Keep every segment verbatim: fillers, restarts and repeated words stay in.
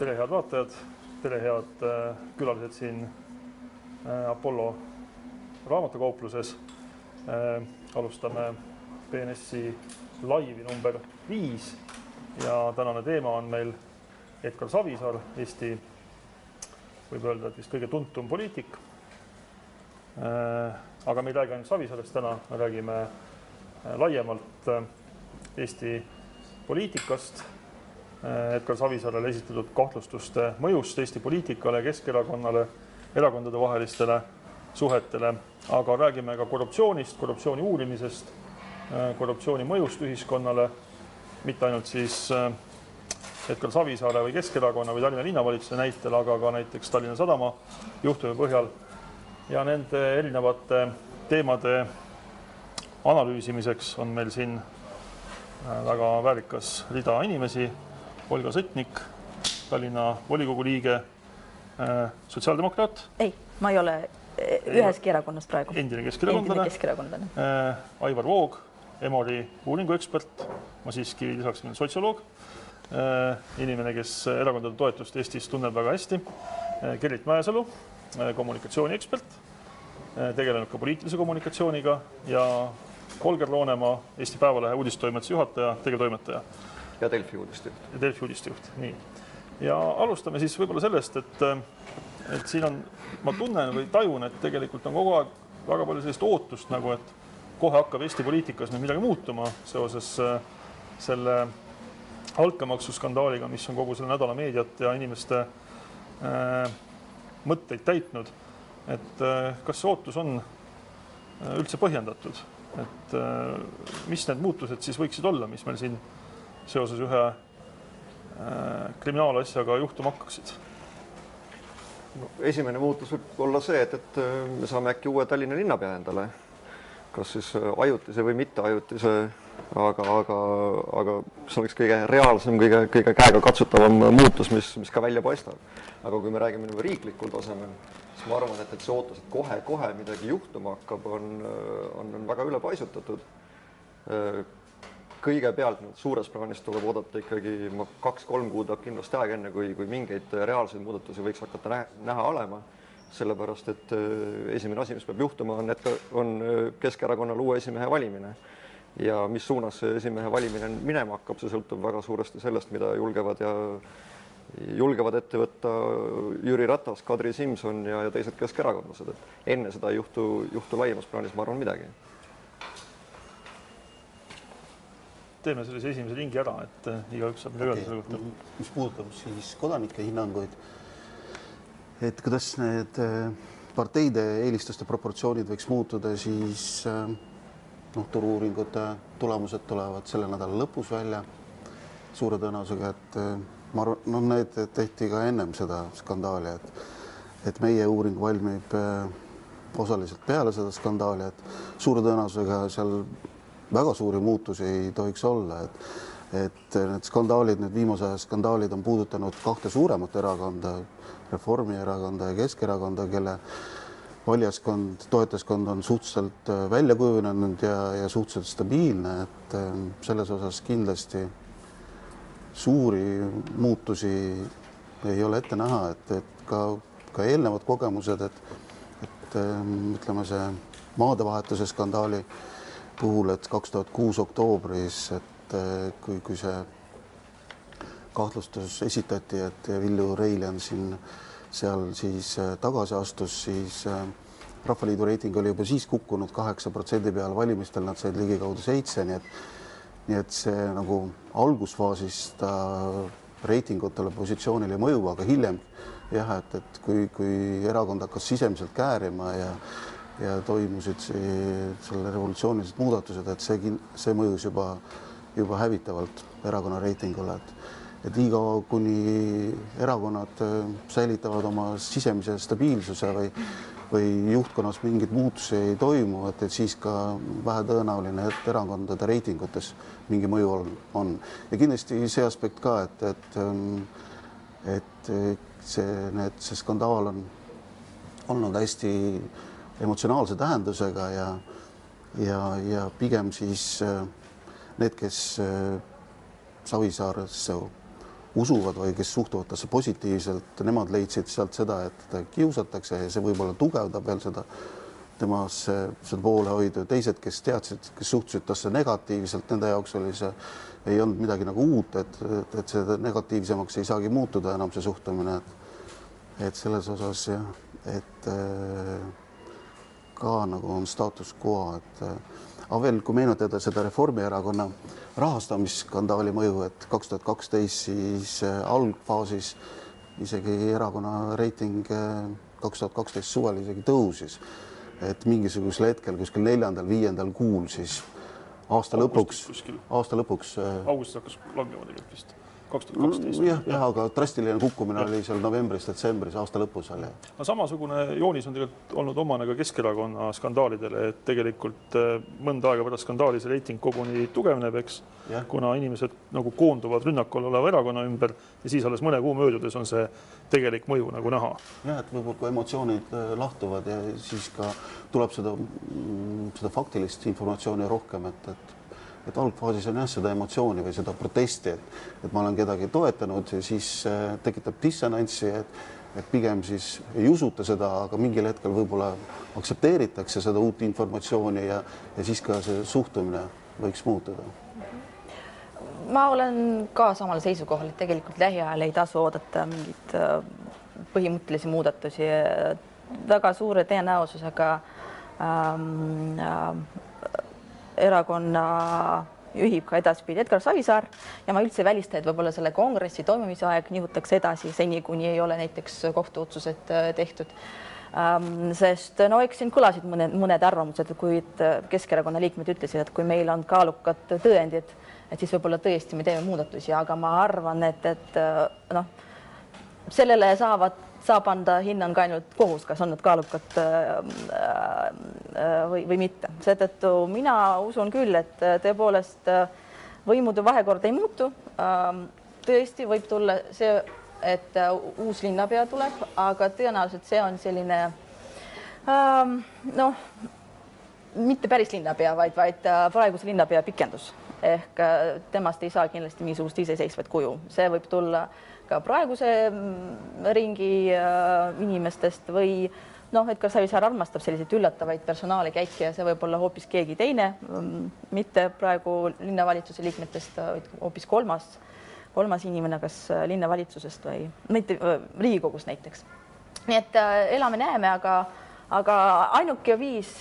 Tere head vaatajad, tere head külalised siin Apollo raamatukaupluses. Alustame B N S-i laivi number viis ja tänane teema on meil Edgar Savisaar, Eesti, võib öelda, et vist kõige tuntum poliitik. Aga me ei räägi ainult Savisaarest täna, me räägime laiemalt Eesti poliitikast. Edgar Savisaarele esitatud kahtlustuste mõjust Eesti poliitikale, Keskerakonnale, erakondade vahelistele suhetele, aga räägime ka korruptsioonist, korruptsiooni uurimisest, korruptsiooni mõjust ühiskonnale, mitte ainult siis Edgar Savisaare või Keskerakonna või Tallinna linnavalitsuse näitel, aga ka näiteks Tallinna Sadama juhtumi põhjal ja nende erinevate teemade analüüsimiseks on meil siin väga väärikas rida inimesi. Olga Sõtnik, Tallinna volikogu liige, sotsiaaldemokraat. Ei, ma ei ole üheski erakonnas praegu. Endine keskerakondlane. Aivar Voog, Emori uuringuekspert, ma siiski lisaks meil sotsioloog, inimene, kes erakondade toetust Eestis tunneb väga hästi, Gerrit Mäesalu, kommunikatsiooniekspert, tegelenud ka poliitilise kommunikatsiooniga ja Holger Loonemaa, Eesti Päevalehe uudistoimetuse juhataja, tegevtoimetaja. Ja Delfi uudistejuht. Ja Delfi uudistejuht, nii. Ja alustame siis võib-olla sellest, et, et siin on, ma tunnen või tajun, et tegelikult on kogu aeg väga palju sellist ootust, nagu et kohe hakkab Eesti poliitikas nüüd midagi muutuma seoses selle altkäemaksuskandaaliga, mis on kogu selle nädala meediat ja inimeste äh, mõtteid täitnud. Et äh, kas see ootus on üldse põhjendatud? Et äh, mis need muutused siis võiksid olla, mis meil siin seoses ühe kriminaalasjaga juhtuma hakkaksid? No, esimene muutus võib olla see, et, et me saame äkki uue Tallinna linnapea endale. Kas siis ajutise või mitte ajutise, aga, aga, aga see oleks kõige reaalsem, kõige, kõige käega katsutavam muutus, mis, mis ka välja paistab. Aga kui me räägime nagu riiklikul tasemel, siis ma arvan, et, et see ootus, et kohe-kohe midagi juhtuma hakkab, on, on, on väga ülepaisutatud. Kõigepealt suures plaanis tuleb oodata ikkagi kaks-kolm kuud kindlasti aeg enne, kui, kui mingeid reaalseid muudatusi võiks hakata näha, näha olema. Sellepärast, et esimene asi, mis peab juhtuma, on, et on Keskerakonnal uue esimehe valimine. Ja mis suunas see esimehe valimine minema hakkab, see sõltub väga suuresti sellest, mida julgevad, ja, julgevad ette võtta Jüri Ratas, Kadri Simson ja, ja teised keskerakondlased. Et enne seda ei juhtu, juhtu laiemas plaanis, ma arvan, midagi. Teeme sellise esimese ringi ära, et igaüks saab midagi öelda selle kohta. Mis puudutab siis kodanike hinnanguid, et kuidas need parteide eelistuste proportsioonid võiks muutuda, siis no, turu-uuringute tulemused tulevad selle nädala lõpus välja suure tõenäosusega, et ma arvan, no, need tehti ka ennem seda skandaali, et, et meie uuring valmib osaliselt peale seda skandaali, et suure tõenäosusega seal väga suuri muutusi ei tohiks olla, et, et need skandaalid, need viimase aja skandaalid on puudutanud kahte suuremat erakonda, Reformierakonda ja Keskerakonda, kelle valijaskond, toetajaskond on suhteliselt välja kujunenud ja, ja suhteliselt stabiilne, et selles osas kindlasti suuri muutusi ei ole ette näha, et, et ka, ka eelnevad kogemused, et, et ütleme see maadevahetuse skandaali puhul, et kaks tuhat kuus oktoobris, et kui, kui see kahtlustus esitati, et Villu Reiljan siin seal siis tagasi astus, siis Rahvaliidu reiting oli juba siis kukkunud kaheksa protsendi peal, valimistel nad said ligi kaudu seitse, nii et, nii et see nagu algusfaasis ta reitingutele positsioonile ei mõju, aga hiljem jah, et, et kui, kui erakond hakkas sisemiselt käärima ja ja toimusid see, selle revolutsioonilised muudatused, et see, see mõjus juba, juba hävitavalt erakonna reitingule. Et, et iga kuni erakonnad säilitavad oma sisemise stabiilsuse või, või juhtkonnas mingid muutusi ei toimu, et, et siis ka vähe tõenäoline, et erakondade reitingutes mingi mõju on. on. Ja kindlasti see aspekt ka, et, et, et see, need, see skandaal on olnud hästi emotsionaalse tähendusega ja, ja, ja pigem siis need, kes Savisaaresse usuvad või kes suhtuvad tasse positiivselt, nemad leidsid sealt seda, et teda kiusatakse ja see võib-olla tugevdab veel seda temasse seda poolehoidu. Teised, kes teadsid, kes suhtusid tasse negatiivselt, nende jaoks oli see, ei olnud midagi nagu uut, et, et see negatiivsemaks ei saagi muutuda enam see suhtumine. Et, et selles osas jah, et ka nagu on status quo, et aga veel, kui meenutada seda Reformierakonna rahastamisskandaali mõju, et kaks tuhat kaksteist siis algfaasis isegi erakonna reiting kaks tuhat kaksteist suvel isegi tõusis, et mingisugusel hetkel kuskil neljandal, viiendal kuul siis aasta lõpuks, aasta lõpuks. Augustis hakkas langema tegelikult vist. kaks tuhat kaksteist. jah, jah, aga drastiline kukkumine oli seal novembris, detsembris, aasta lõpus oli. No, samasugune joonis on tegelikult olnud omane ka Keskerakonna skandaalidele, et tegelikult mõnda aega pärast skandaali see reiting koguni tugevneb, eks, ja. Kuna inimesed nagu koonduvad rünnakul oleva erakonna ümber ja siis alles mõne kuu möödudes on see tegelik mõju nagu näha. Jah, et võib-olla kui emotsioonid lahtuvad ja siis ka tuleb seda, seda faktilist informatsiooni rohkem, et, et et algfaasis on jah seda emotsiooni või seda protesti, et, et ma olen kedagi toetanud ja siis tekitab dissonantsi, et, et pigem siis ei usuta seda, aga mingil hetkel võib-olla aktsepteeritakse seda uut informatsiooni ja, ja siis ka see suhtumine võiks muutuda. Ma olen ka samal seisukohal, et tegelikult lähiajal ei tasu oodata mingit põhimõttelisi muudatusi. Väga suure tõenäosusega ähm, ähm, erakonna juhib ka edaspidi Edgar Savisaar ja ma üldse välista, et võib-olla selle kongressi toimumise aeg nihutakse edasi seni, kuni ei ole näiteks kohtuotsused tehtud. Sest no eks siin kõlasid mõned, mõned arvamused, kui Keskerakonna liikmed ütlesid, et kui meil on kaalukad tõendid, et siis võib-olla tõesti me teeme muudatusi, aga ma arvan, et, et noh, sellele saavad saab anda hinnang ainult kohus, kas on need kaalukad või, või mitte. Seetõttu mina usun küll, et tõepoolest võimude vahekord ei muutu. Tõesti võib tulla see, et uus linnapea tuleb, aga tõenäoliselt see on selline noh, mitte päris linnapea, vaid, vaid praeguse linnapea pikendus. Ehk temast ei saa kindlasti mingisugust iseseisvat kuju. See võib tulla ka praeguse ringi inimestest või noh, et ka Savisaar armastab selliseid üllatavaid personaali käike ja see võib olla hoopis keegi teine, mitte praegu linnavalitsuse liikmetest, vaid hoopis kolmas, kolmas inimene, kas linnavalitsusest või mitte Riigikogus näiteks. Nii et elame näeme, aga, aga ainuke viis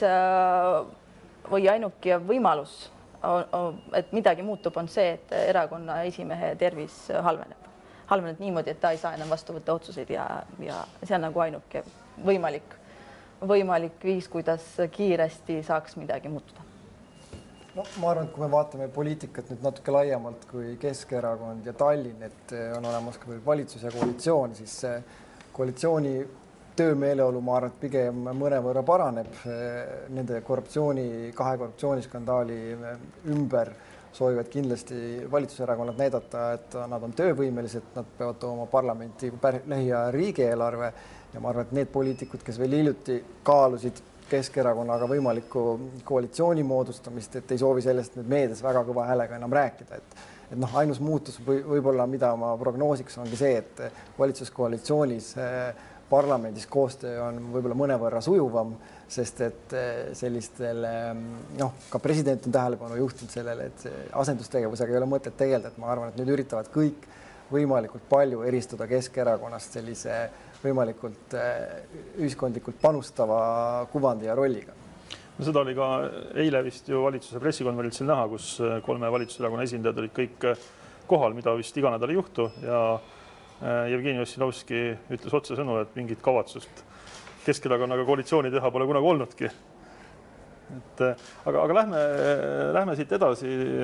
või ainuke võimalus, et midagi muutub, on see, et erakonna esimehe tervis halveneb. halveneb niimoodi, et ta ei saa enam vastu võtta otsuseid ja, ja see on nagu ainuke võimalik, võimalik viis, kuidas kiiresti saaks midagi muutuda. No, ma arvan, et kui me vaatame poliitikat nüüd natuke laiemalt kui Keskerakond ja Tallinn, et on olemas ka valitsus ja koalitsioon, siis koalitsiooni töömeeleolu, ma arvan, et pigem mõnevõrra paraneb nende korruptsiooni, kahe korruptsiooniskandaali ümber soovivad kindlasti valitsuserakonnad näidata, et nad on töövõimelised, nad peavad tooma parlamenti lähiajal riigieelarve ja ma arvan, et need poliitikud, kes veel hiljuti kaalusid Keskerakonnaga võimalikku koalitsiooni moodustamist, et ei soovi sellest nüüd meedias väga kõva häälega enam rääkida, et et noh, ainus muutus või, võib-olla, mida ma prognoosiks, ongi see, et valitsuskoalitsioonis parlamendis koostöö on võib-olla mõnevõrra sujuvam, sest et sellistel, noh, ka president on tähelepanu juhtinud sellele, et asendustegevusega ei ole mõtet tegeleda, et ma arvan, et nüüd üritavad kõik võimalikult palju eristuda Keskerakonnast sellise võimalikult ühiskondlikult panustava kuvandi ja rolliga. No seda oli ka eile vist ju valitsuse pressikonverentsil näha, kus kolme valitsuserakonna esindajad olid kõik kohal, mida vist iga nädal ei juhtu ja Jevgeni Ossinovski ütles otsesõnu, et mingit kavatsust Keskerakonnaga koalitsiooni teha pole kunagi olnudki. Et, aga, aga lähme, lähme siit edasi.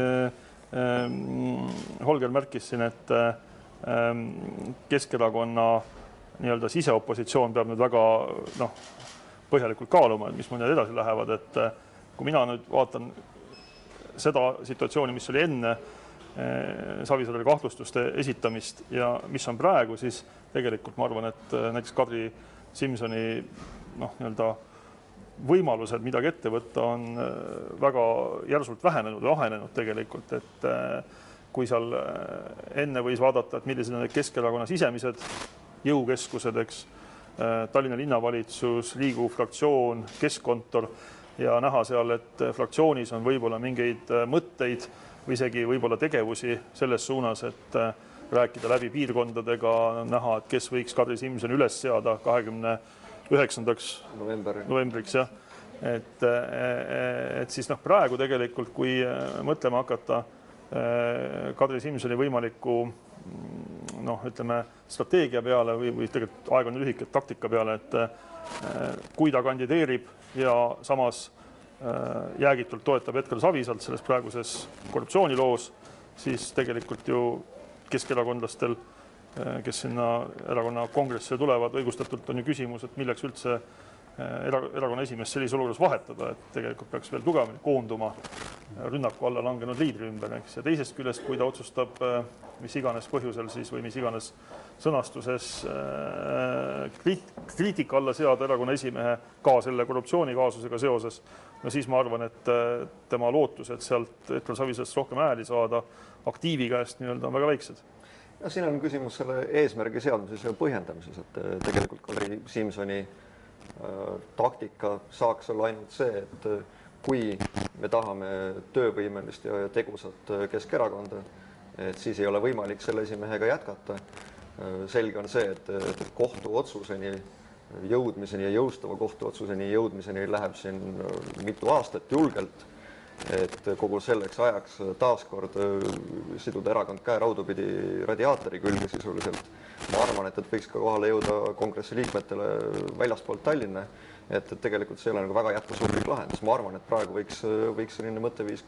Holger märkis siin, et Keskerakonna nii-öelda siseopositsioon peab nüüd väga noh, põhjalikult kaaluma, et mis mõned edasi lähevad. Et kui mina nüüd vaatan seda situatsiooni, mis oli enne Savisaarele kahtlustuste esitamist ja mis on praegu, siis tegelikult ma arvan, et näiteks Kadri Simsoni noh, nii-öelda võimalused midagi ette võtta on väga järsult vähenenud ja ahenenud tegelikult, et kui seal enne võis vaadata, et millised on need Keskerakonna sisemised jõukeskused, eks, Tallinna linnavalitsus, Riigikogu fraktsioon, keskkontor ja näha seal, et fraktsioonis on võib-olla mingeid mõtteid või isegi võib-olla tegevusi selles suunas, et rääkida läbi piirkondadega, näha, et kes võiks Kadri Simsoni üles seada kahekümne üheksandaks November. novembriks, jah. Et, et siis noh, praegu tegelikult, kui mõtlema hakata Kadri Simsoni võimaliku noh, ütleme strateegia peale või, või tegelikult aeg on lühike taktika peale, et kui ta kandideerib ja samas jäägitult toetab Edgar Savisaart selles praeguses korruptsiooniloos, siis tegelikult ju keskerakondlastel, kes sinna erakonna kongressile tulevad, õigustatult on ju küsimus, et milleks üldse erakonna esimees sellise olukorras vahetada, et tegelikult peaks veel tugevamini koonduma rünnaku alla langenud liidri ümber. Eks? Ja teisest küljest, kui ta otsustab mis iganes põhjusel siis või mis iganes sõnastuses kriitika alla seada erakonna esimehe ka selle korruptsioonikaasusega seoses, no siis ma arvan, et tema lootus, et sealt Edgar Savisaarest rohkem hääli saada aktiivi käest nii-öelda on väga väiksed. Ja siin on küsimus selle eesmärgi seadmises ja põhjendamises, et tegelikult Kadri Simsoni taktika saaks olla ainult see, et kui me tahame töövõimelist ja tegusat Keskerakonda, et siis ei ole võimalik selle esimehega jätkata. Selge on see, et kohtuotsuseni jõudmiseni ja jõustava kohtuotsuseni jõudmiseni läheb siin mitu aastat julgelt, et kogu selleks ajaks taaskord siduda erakond käeraudu pidi radiaatori külge sisuliselt. Ma arvan, et, et võiks ka kohale jõuda kongressi liikmetele väljaspoolt Tallinna, et, et tegelikult see ei ole nagu väga jätkusuutlik lahendus. Ma arvan, et praegu võiks, võiks selline mõtteviis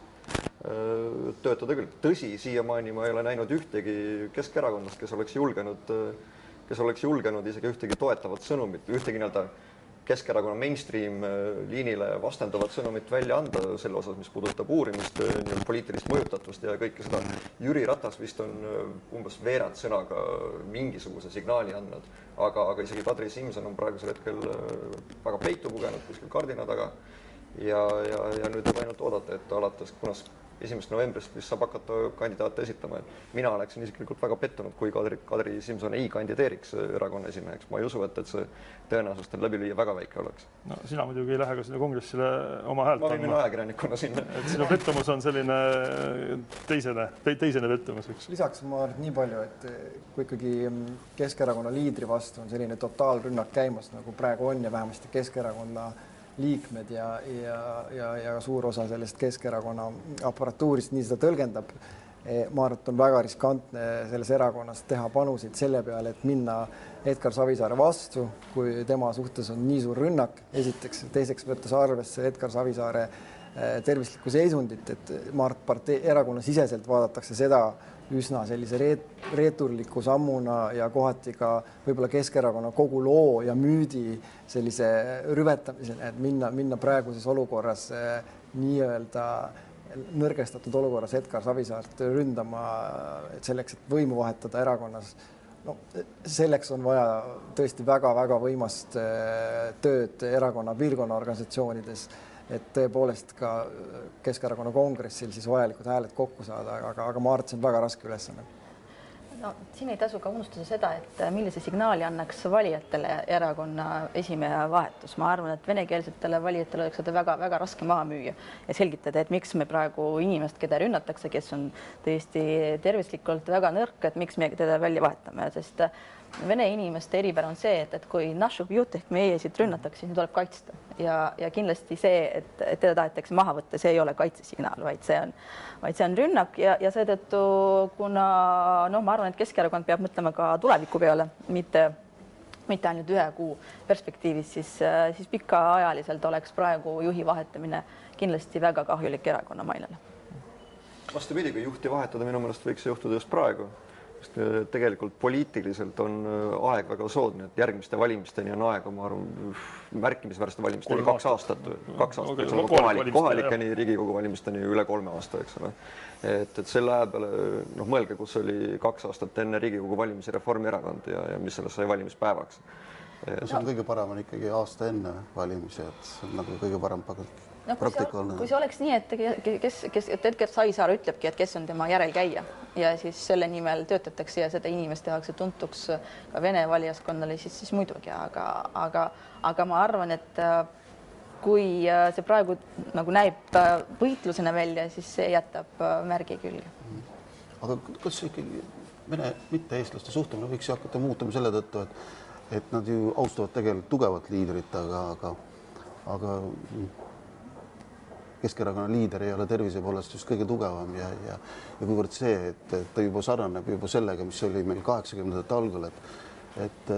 töötada küll. Tõsi, siiamaani ma ei ole näinud ühtegi Keskerakonnast, kes oleks julgenud, kes oleks julgenud isegi ühtegi toetavat sõnumit, ühtegi nii-öelda Keskerakonna mainstream liinile vastendavat sõnumit välja anda selle osas, mis puudutab uurimist, poliitilist mõjutatust ja kõike seda. Jüri Ratas vist on umbes veerand sõnaga mingisuguse signaali andnud, aga, aga isegi Kadri Simson on praegusel hetkel väga peitu pugenud kuskil kardina taga ja, ja, ja nüüd võib ainult oodata, et alates kunas esimesest novembrist, mis saab hakata kandidaate esitama. Mina oleksin isiklikult väga pettunud, kui Kadri, Kadri Simson ei kandideeriks erakonna esimeheks. Ma ei usu, et, et see tõenäosust on läbi lüüa väga väike oleks. No, sina muidugi ei lähe ka sinna kongressile oma häält ma võin minna ajakirjanikuna sinna. Et sinu pettumus on selline teisene, teisene pettumus. Üks. Lisaks ma arvan nii palju, et kui ikkagi Keskerakonna liidri vastu on selline totaalrünnak käimas, nagu praegu on ja vähemasti Keskerakonna liikmed ja, ja, ja, ja suur osa sellest Keskerakonna aparatuurist nii seda tõlgendab. Ma arvan, et on väga riskantne selles erakonnas teha panusid selle peale, et minna Edgar Savisaare vastu, kui tema suhtes on nii suur rünnak. Esiteks, teiseks võttes arvesse Edgar Savisaare tervislikku seisundit, et ma arvan, et partei erakonna siseselt vaadatakse seda üsna sellise reet, reeturliku sammuna ja kohati ka võib-olla Keskerakonna kogu loo ja müüdi sellise rüvetamisena, et minna, minna praeguses olukorras nii-öelda nõrgestatud olukorras Edgar Savisaart ründama, et selleks, et võimu vahetada erakonnas. No, selleks on vaja tõesti väga-väga võimast tööd erakonna piirkonna organisatsioonides, et tõepoolest ka Keskerakonna kongressil siis vajalikud hääled kokku saada, aga, aga ma arvan, et see on väga raske ülesanne. No, siin ei tasu ka unustada seda, et millise signaali annaks valijatele erakonna esimehe vahetus. Ma arvan, et venekeelsetele valijatele oleks seda väga, väga raske maha müüa ja selgitada, et miks me praegu inimest, keda rünnatakse, kes on tõesti tervislikult väga nõrk, et miks me teda välja vahetame, sest vene inimeste eripära on see, et, et kui našub jutt ehk meie siit rünnatakse, siis tuleb kaitsta ja, ja kindlasti see, et, et teda tahetakse maha võtta, see ei ole kaitsesignaal, vaid see on, vaid see on rünnak ja, ja seetõttu, kuna noh, ma arvan, et Keskerakond peab mõtlema ka tuleviku peale, mitte, mitte ainult ühe kuu perspektiivis, siis, siis pikaajaliselt oleks praegu juhi vahetamine kindlasti väga kahjulik erakonna mainele. Vastupidi, kui juhti vahetada, minu meelest võiks see juhtuda just praegu. Tegelikult poliitiliselt on aeg väga soodne, et järgmiste valimisteni on aega, ma arvan, märkimisväärste valimisteni kaks aastat, kaks aastat, okay, kohalik, kohalikeni Riigikogu valimisteni üle kolme aasta, eks ole. Et, et selle aja peale, noh, mõelge, kus oli kaks aastat enne Riigikogu valimisi Reformierakond ja, ja mis sellest sai valimispäevaks. No, see on kõige parem on ikkagi aasta enne valimisi, et see on nagu kõige parem pakett. no, kui, see, kui see oleks nii, et kes, kes, et Edgar Savisaar ütlebki, et kes on tema järelkäija ja siis selle nimel töötatakse ja seda inimest tehakse tuntuks ka Vene valijaskonnale, siis, siis muidugi, aga, aga, aga ma arvan, et kui see praegu nagu näib võitlusena välja, siis see jätab märgi külge. Aga kas ikkagi Vene mitte-eestlaste suhtumine võiks hakata muutuma selle tõttu, et, et nad ju austavad tegelikult tugevat liidrit, aga, aga, aga Keskerakonna liider ei ole tervise poolest just kõige tugevam ja, ja, ja kuivõrd see, et ta juba sarnaneb juba sellega, mis oli meil kaheksakümnendate algul, et, et,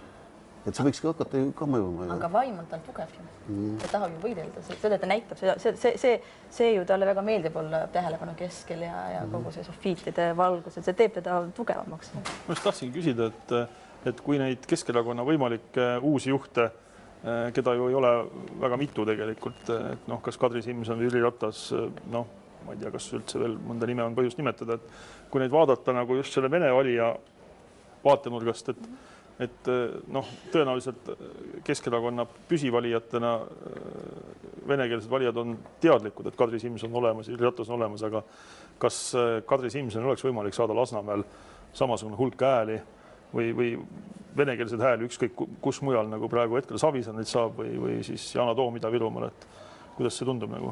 et see võikski hakata ju ka mõjuma. Aga vaim on tal tugev ju. Mm. Ta tahab ju võidelda, seda ta näitab, see, see, see, see ju talle väga meeldib olla tähelepanu keskel ja, ja kogu see sofiitide valgus, et see teeb teda tugevamaks. Ma just tahtsin küsida, et, et kui neid Keskerakonna võimalikke uusi juhte, keda ju ei ole väga mitu tegelikult, et noh, kas Kadri Simson või Jüri Ratas, noh, ma ei tea, kas üldse veel mõnda nime on põhjust nimetada, et kui neid vaadata nagu just selle Vene valija vaatenurgast, et, et noh, tõenäoliselt Keskerakonna püsivalijatena venekeelsed valijad on teadlikud, et Kadri Simson on olemas, Jüri Ratas on olemas, aga kas Kadri Simson oleks võimalik saada Lasnamäel samasugune hulk hääli või, või venekeelsed hääli ükskõik kus mujal, nagu praegu Edgar Savisaar neid saab või, või siis Yana Toom Ida-Virumaal, et kuidas see tundub nagu?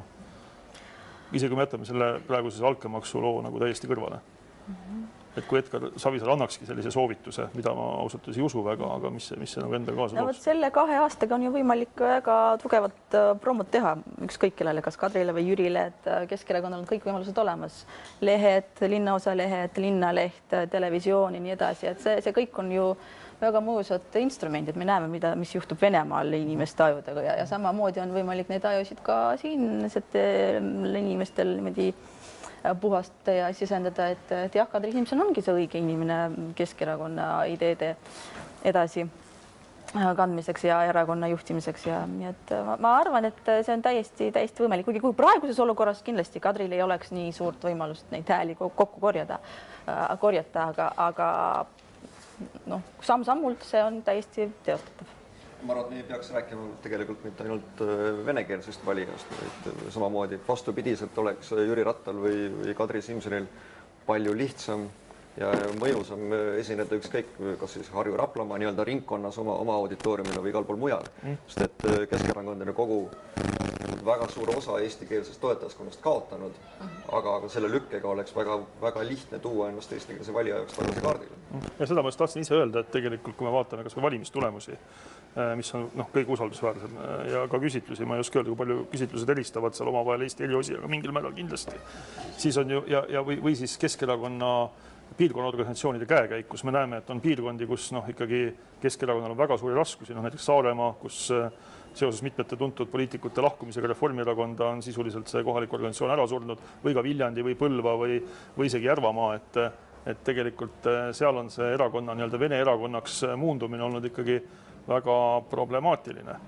Isegi kui me jätame selle praeguse altkäemaksu loo nagu täiesti kõrvale. Mm-hmm. Et kui Edgar Savisaar annakski sellise soovituse, mida ma ausalt ei usu väga, aga mis, mis see nagu enda kaasa no, selle kahe aastaga on ju võimalik väga tugevat promot teha ükskõik kellele, kas Kadrile või Jürile, et Keskerakonnal on kõik võimalused olemas. Lehed, linnaosalehed, linnaleht, televisioon ja nii edasi, et see, see kõik on ju väga mõjusad instrumendid. Me näeme, mida, mis juhtub Venemaal inimeste ajudega ja, ja samamoodi on võimalik neid ajusid ka siinsetel inimestel niimoodi puhast ja sisendada, et, et jah, Kadri Simson ongi see õige inimene Keskerakonna ideede edasi kandmiseks ja erakonna juhtimiseks ja nii et ma arvan, et see on täiesti, täiesti võimalik, kuigi kui praeguses olukorras kindlasti Kadril ei oleks nii suurt võimalust neid hääli kokku korjada, korjata, aga, aga noh, samm-sammult see on täiesti teostatav. Ma arvan, et me ei peaks rääkima tegelikult mitte ainult venekeelsest valijast, vaid samamoodi vastupidiselt oleks Jüri Rattal või, või Kadri Simsonil palju lihtsam ja mõjusam esineda ükskõik, kas siis Harju Raplamaa nii-öelda ringkonnas oma, oma auditooriumil või igal pool mujal. Mm. Sest et Keskerakond on kogu väga suur osa eestikeelsest toetajaskonnast kaotanud, aga, aga selle lükkega oleks väga, väga lihtne tuua ennast eestikeelse valija jaoks tagasi kaardile. Ja seda ma just tahtsin ise öelda, et tegelikult kui me vaatame kas või valimistulemusi, mis on noh, kõige usaldusväärsem ja ka küsitlusi, ma ei oska öelda, kui palju küsitlused helistavad seal omavahel Eesti eriosi, aga mingil määral kindlasti. Siis on ju, ja, ja või, või siis Keskerakonna piirkonnaorganisatsioonide käekäik, kus me näeme, et on piirkondi, kus noh, ikkagi Keskerakonnal on väga suuri raskusi, noh näiteks Saaremaa, kus seoses mitmete tuntud poliitikute lahkumisega Reformierakonda on sisuliselt see kohalik organisatsioon ära surnud või ka Viljandi või Põlva või, või isegi Järvamaa, et, et tegelikult seal on see erakonna nii-öelda Vene erakonnaks muundumine olnud ikkagi väga problemaatiline.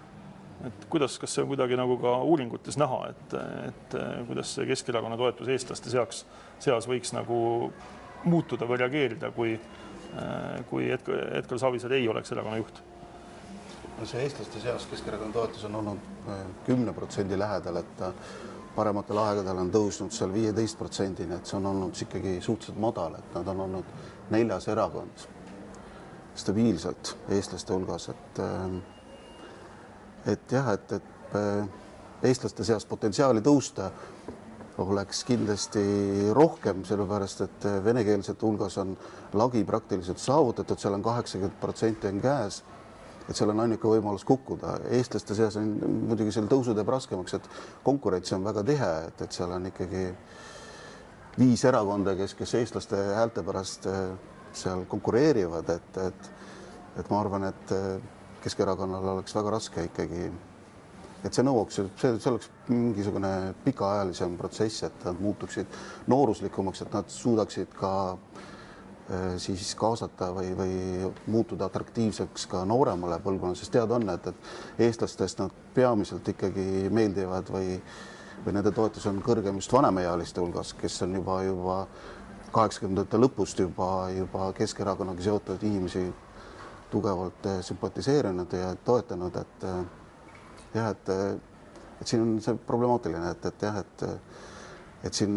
Et kuidas, kas see on kuidagi nagu ka uuringutes näha, et, et kuidas see Keskerakonna toetus eestlaste seaks, seas võiks nagu muutuda või reageerida, kui, kui Edgar, Edgar Savisaar ei oleks erakonna juht? No see eestlaste seas Keskerakonna toetus on olnud kümne protsendi lähedal, et parematel aegadel on tõusnud seal viieteist protsendini, et see on olnud ikkagi suhteliselt madal, et nad on olnud neljas erakond stabiilselt eestlaste hulgas, et, et jah, et, et eestlaste seas potentsiaali tõusta oleks kindlasti rohkem, sellepärast et venekeelsete hulgas on lagi praktiliselt saavutatud, seal on kaheksakümmend protsenti on käes, et seal on ainuke võimalus kukkuda. Eestlaste seas on muidugi seal tõusu teeb raskemaks, et konkurents on väga tihe, et, et seal on ikkagi viis erakonda, kes, kes eestlaste häälte pärast seal konkureerivad, et, et, et ma arvan, et Keskerakonnal oleks väga raske ikkagi, et see nõuaks, see, see oleks mingisugune pikaajalisem protsess, et nad muutuksid nooruslikumaks, et nad suudaksid ka siis kaasata või, või muutuda atraktiivseks ka nooremale põlvkonnale, sest teada on, et, et eestlastest nad peamiselt ikkagi meeldivad või, või nende toetus on kõrgem just vanemaealiste hulgas, kes on juba, juba kaheksakümnendate lõpust juba, juba Keskerakonnaga seotud inimesi tugevalt sümpatiseerinud ja toetanud, et jah, et, et siin on see problemaatiline, et, et jah, et, et siin,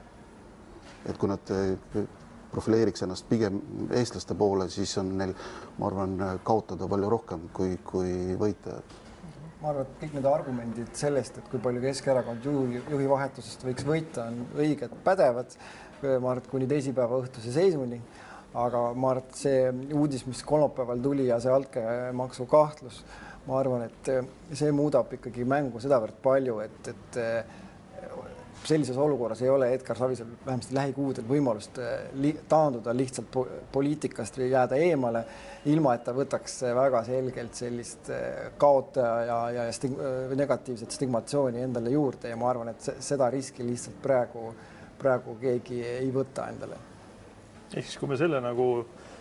et kui nad profileeriks ennast pigem eestlaste poole, siis on neil, ma arvan, kaotada palju rohkem kui, kui võita. Ma arvan, et kõik need argumendid sellest, et kui palju Keskerakond juhi, juhi vahetusest võiks võita, on õiged, pädevad. Ma arvan, et kuni teisipäeva õhtuse seisuni. Aga ma arvan, et see uudis, mis kolmapäeval tuli ja see altkäemaksu kahtlus, ma arvan, et see muudab ikkagi mängu sedavõrd palju, et, et sellises olukorras ei ole Edgar Savisaarel vähemasti lähikuudel võimalust li taanduda lihtsalt po poliitikast või jääda eemale, ilma et ta võtaks väga selgelt sellist kaotaja ja, ja stig negatiivset stigmatsiooni endale juurde ja ma arvan, et seda riski lihtsalt praegu, praegu keegi ei võta endale. Ehk siis, kui me selle nagu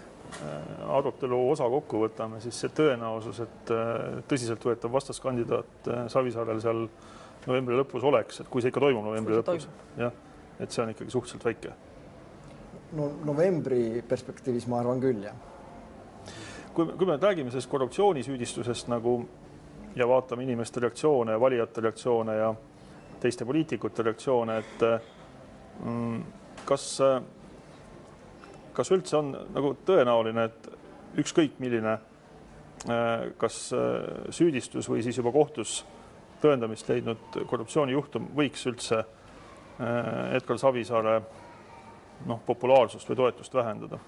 arutelu osa kokku võtame, siis see tõenäosus, et tõsiselt võetav vastaskandidaat Savisaarel seal novembri lõpus oleks, et kui see ikka toimub novembri lõpus, jah, et see on ikkagi suhteliselt väike. No novembri perspektiivis ma arvan küll, jah. Kui, kui me räägime sellest korruptsioonisüüdistusest nagu ja vaatame inimeste reaktsioone, valijate reaktsioone ja teiste poliitikute reaktsioone, et mm, kas, kas üldse on nagu tõenäoline, et ükskõik milline kas süüdistus või siis juba kohtus tõendamist leidnud korruptsioonijuhtum võiks üldse Edgar Savisaare noh, populaarsust või toetust vähendada?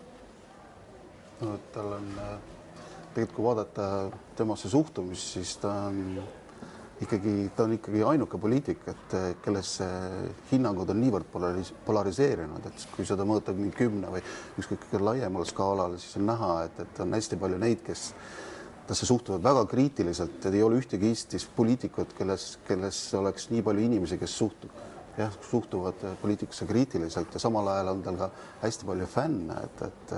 No, tal on, tegelikult kui vaadata temasse suhtumist, siis ta on ikkagi, ta on ikkagi ainuke poliitik, et kelles hinnangud on niivõrd polaris polariseerinud, et kui seda mõõta nii kümne või ükskõik laiemal skaalal, siis on näha, et, et on hästi palju neid, kes tasse suhtuvad väga kriitiliselt, et ei ole ühtegi Eestis poliitikut, kelles, kelles oleks nii palju inimesi, kes suhtub, jah, suhtuvad poliitikusse kriitiliselt ja samal ajal on tal ka hästi palju fänne, et, et,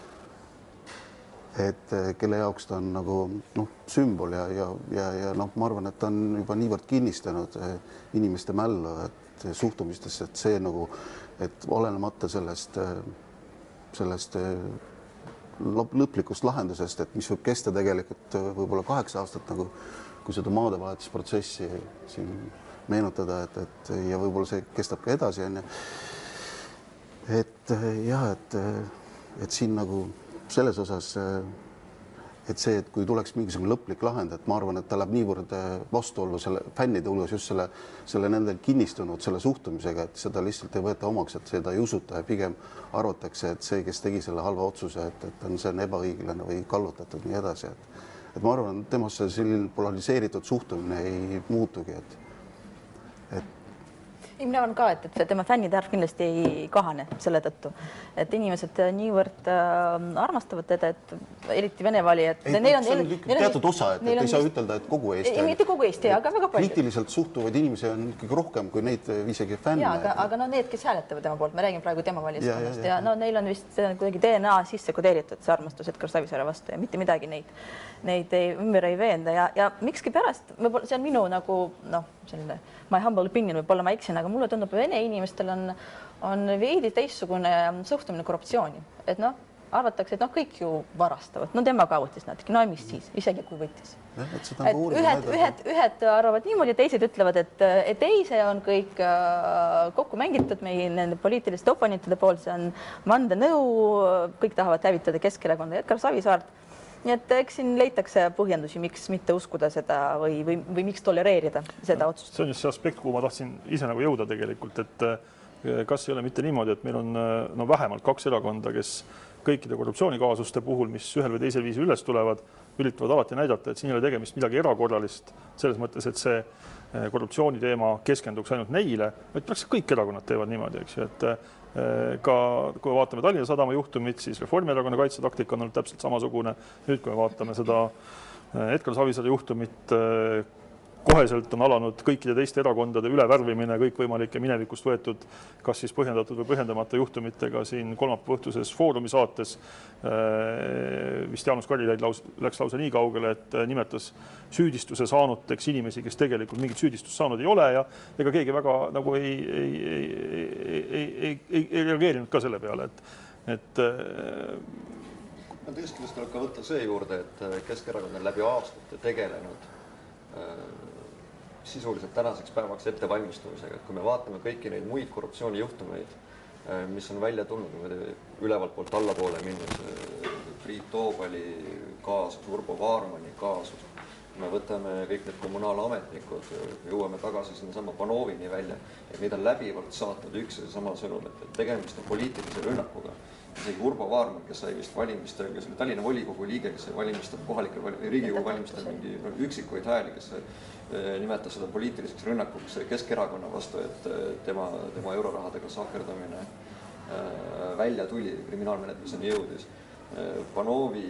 et kelle jaoks ta on nagu noh, sümbol ja, ja, ja, ja noh, ma arvan, et ta on juba niivõrd kinnistanud inimeste mällu, et suhtumistesse, et see nagu, et olenemata sellest, sellest lõplikust lahendusest, et mis võib kesta tegelikult võib-olla kaheksa aastat, nagu kui seda maadevahetusprotsessi siin meenutada, et, et ja võib-olla see kestab ka edasi, on ju. Et jah, et, et siin nagu selles osas, et see, et kui tuleks mingisugune lõplik lahend, et ma arvan, et ta läheb niivõrd vastuollu selle fännide hulgas just selle, selle nendel kinnistunud selle suhtumisega, et seda lihtsalt ei võeta omaks, et seda ei usuta ja pigem arvatakse, et see, kes tegi selle halva otsuse, et, et on, see on ebaõiglane või kallutatud nii edasi. Et, et ma arvan, et temasse selline polariseeritud suhtumine ei muutugi, et, et mina arvan ka, et, et tema fännide arv kindlasti ei kahane selle tõttu, et inimesed niivõrd äh, armastavad teda, et eriti Vene valijad. Ei, neil on, see on neil, teatud osa, et, et ei saa ütelda, et kogu Eesti. Ei, mitte kogu Eesti, aga väga palju. Kriitiliselt suhtuvaid inimesi on ikkagi rohkem kui neid isegi fänne. Ja, aga, aga no need, kes hääletavad tema poolt, me räägime praegu tema valijaskonnast ja, ja, ja, ja no neil on vist kuidagi D N A sisse kodeeritud see armastus Edgar Savisaare vastu ja mitte midagi neid, neid ei, ümber ei veenda ja, ja mikski pärast, võib-olla see on minu nagu noh, selline my humble opinion, võib-olla ma eksin, aga mulle tundub, Vene inimestel on, on veidi teistsugune suhtumine korruptsiooni, et noh, arvatakse, et noh, kõik ju varastavad, no tema kaotis natuke, no mis siis, isegi kui võttis. Et et ühed, ühed, ühed arvavad niimoodi, teised ütlevad, et, et ei, see on kõik kokku mängitud meie nende poliitiliste oponentide poolt, see on vandenõu, kõik tahavad hävitada Keskerakonda ja Edgar Savisaart. Nii et eks siin leitakse põhjendusi, miks mitte uskuda seda või, või, või miks tolereerida seda otsust. See on just see aspekt, kuhu ma tahtsin ise nagu jõuda tegelikult, et kas ei ole mitte niimoodi, et meil on no, vähemalt kaks erakonda, kes kõikide korruptsioonikaasuste puhul, mis ühel või teisel viisil üles tulevad, üritavad alati näidata, et siin ei ole tegemist midagi erakorralist, selles mõttes, et see korruptsiooni teema keskenduks ainult neile, vaid peaks kõik erakonnad teevad niimoodi, eks ju, et ka kui vaatame Tallinna Sadama juhtumit, siis Reformierakonna kaitsetaktika on olnud täpselt samasugune. Nüüd, kui me vaatame seda Edgar Savisaare juhtumit, koheselt on alanud kõikide teiste erakondade ülevärvimine kõikvõimalike minevikust võetud, kas siis põhjendatud või põhjendamata juhtumitega siin kolmapäeva õhtuses Foorumi saates. Vist Jaanus Karilaid laus, läks lausa nii kaugele, et nimetas süüdistuse saanuteks inimesi, kes tegelikult mingit süüdistust saanud ei ole ja ega keegi väga nagu ei, ei, ei, ei, ei, ei, ei reageerinud ka selle peale, et, et no teist küljest tuleb ka võtta see juurde, et Keskerakond on läbi aastate tegelenud sisuliselt tänaseks päevaks ettevalmistumisega, et kui me vaatame kõiki neid muid korruptsioonijuhtumeid, mis on välja tulnud, ülevalt poolt allapoole minnes, Priit Toobali kaasus, Urbo Vaarmani kaasus, me võtame kõik need kommunaalametnikud, jõuame tagasi sinna Panovini välja, et neid on läbivalt saatnud üks ja sama sõnum, et tegemist on poliitilise rünnakuga. Isegi Urbo Vaarman, kes sai vist valimistel, kes oli Tallinna volikogu liige, kes sai valimistel kohalikel Riigikogu valimistel mingi no, üksikuid hääli, kes nimetas seda poliitiliseks rünnakuks Keskerakonna vastu, et tema, tema eurorahadega saakerdamine välja tuli, kriminaalmenetluseni jõudis. Panovi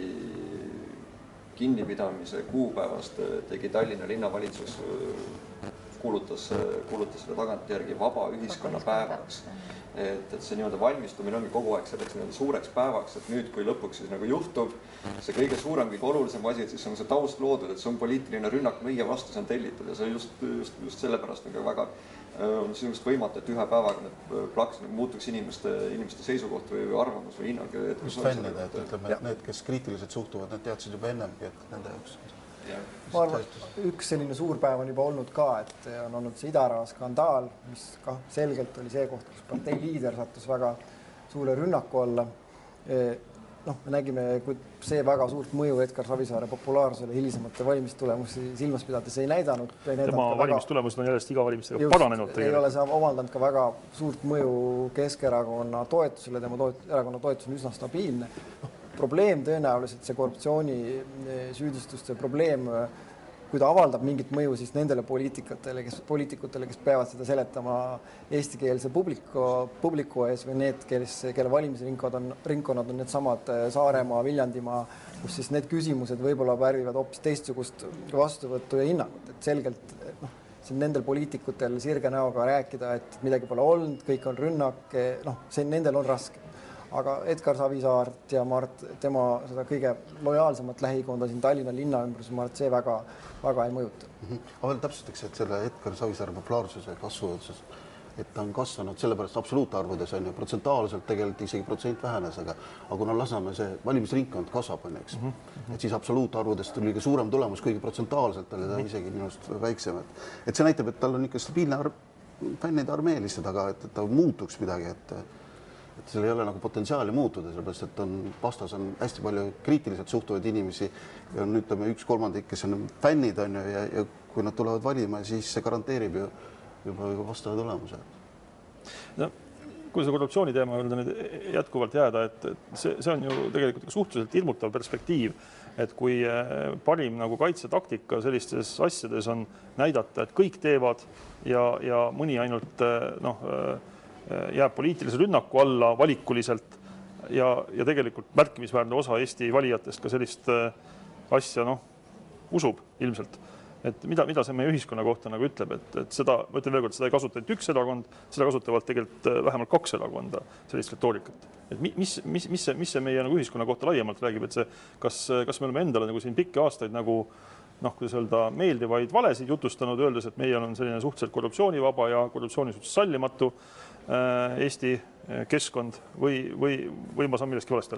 kinnipidamise kuupäevast tegi Tallinna linnavalitsus, kuulutas, kuulutas selle tagantjärgi vaba ühiskonna päevaks. Et, et see nii-öelda valmistumine ongi kogu aeg selleks nii-öelda suureks päevaks, et nüüd, kui lõpuks siis nagu juhtub, see kõige suurem, kõige olulisem asi, et siis on see taust loodud, et see on poliitiline rünnak meie vastu, see on tellitud ja see just, just, just sellepärast nagu väga on sinust võimatu, et ühe päevaga need plaks muutuks inimeste, inimeste seisukoht või arvamus või hinnang. Just fännid, et ütleme, et need, kes kriitiliselt suhtuvad, need teadsid juba ennemgi, et nende jaoks. Ma arvan, üks selline suur päev on juba olnud ka, et on olnud see Idaraha skandaal, mis ka selgelt oli see koht, kus partei liider sattus väga suure rünnaku alla. Noh, me nägime, kui see väga suurt mõju Edgar Savisaare populaarsusele hilisemate valimistulemusi silmas pidades ei näidanud. Tema valimistulemused on järjest iga valimistega paranenud. Ei ole see omaldanud ka väga suurt mõju Keskerakonna toetusele, tema toet, erakonna toetus on üsna stabiilne. Probleem tõenäoliselt see korruptsiooni süüdistuste probleem, kui ta avaldab mingit mõju siis nendele poliitikatele, kes, poliitikutele, kes peavad seda seletama eestikeelse publiku, publiku ees või need, kes, kelle valimisringkonnad on, ringkonnad on need samad Saaremaa, Viljandimaa, kus siis need küsimused võib-olla pärvivad hoopis teistsugust vastuvõttu ja hinnangut. Et selgelt noh, siin nendel poliitikutel sirge näoga rääkida, et midagi pole olnud, kõik on rünnak, noh, see nendel on raske. Aga Edgar Savisaart ja Mart, tema seda kõige lojaalsemat lähikonda siin Tallinna linna ümbrus, Mart, see väga, väga ei mõjuta. Mm-hmm. Aga veel täpsustaks, et selle Edgar Savisaare populaarsuse kasvu, et ta on kasvanud sellepärast absoluutarvudes, on ju, protsentaalselt tegelikult isegi protsent vähenes, aga, aga kuna Lasnamäe see valimisringkond kasvab, on eks, mm-hmm. et siis absoluutarvudest tuli ka suurem tulemus, kuigi protsentaalselt oli ta isegi minust väiksem. Et, et see näitab, et tal on ikka stabiilne ar fännide armee lihtsalt, aga et, et ta muutuks midagi, et et seal ei ole nagu potentsiaali muutuda, sellepärast, et on, vastas on hästi palju kriitiliselt suhtuvaid inimesi ja on ütleme üks kolmandik, kes on fännid on ju, ja, ja kui nad tulevad valima, siis see garanteerib ju juba, juba vastava tulemuse. No, kui see korruptsiooni teema juurde nüüd jätkuvalt jääda, et see, see on ju tegelikult suhteliselt ilmutav perspektiiv, et kui parim nagu kaitsetaktika sellistes asjades on näidata, et kõik teevad ja, ja mõni ainult noh, jääb poliitilise rünnaku alla valikuliselt ja, ja tegelikult märkimisväärne osa Eesti valijatest ka sellist asja noh, usub ilmselt. Et mida, mida see meie ühiskonna kohta nagu ütleb, et, et seda, ma ütlen veel kord, seda ei kasuta ainult üks erakond, seda kasutavad tegelikult vähemalt kaks erakonda sellist retoorikat. Et mis, mis, mis, see, mis see meie nagu ühiskonna kohta laiemalt räägib, et see, kas, kas me oleme endale nagu siin pikki aastaid nagu noh, kuidas öelda, meeldivaid valesid jutustanud, öeldes, et meie on selline suhteliselt korruptsioonivaba ja korruptsiooni suhtes sallimatu Eesti keskkond või, või, või ma saan millestki valesti aru?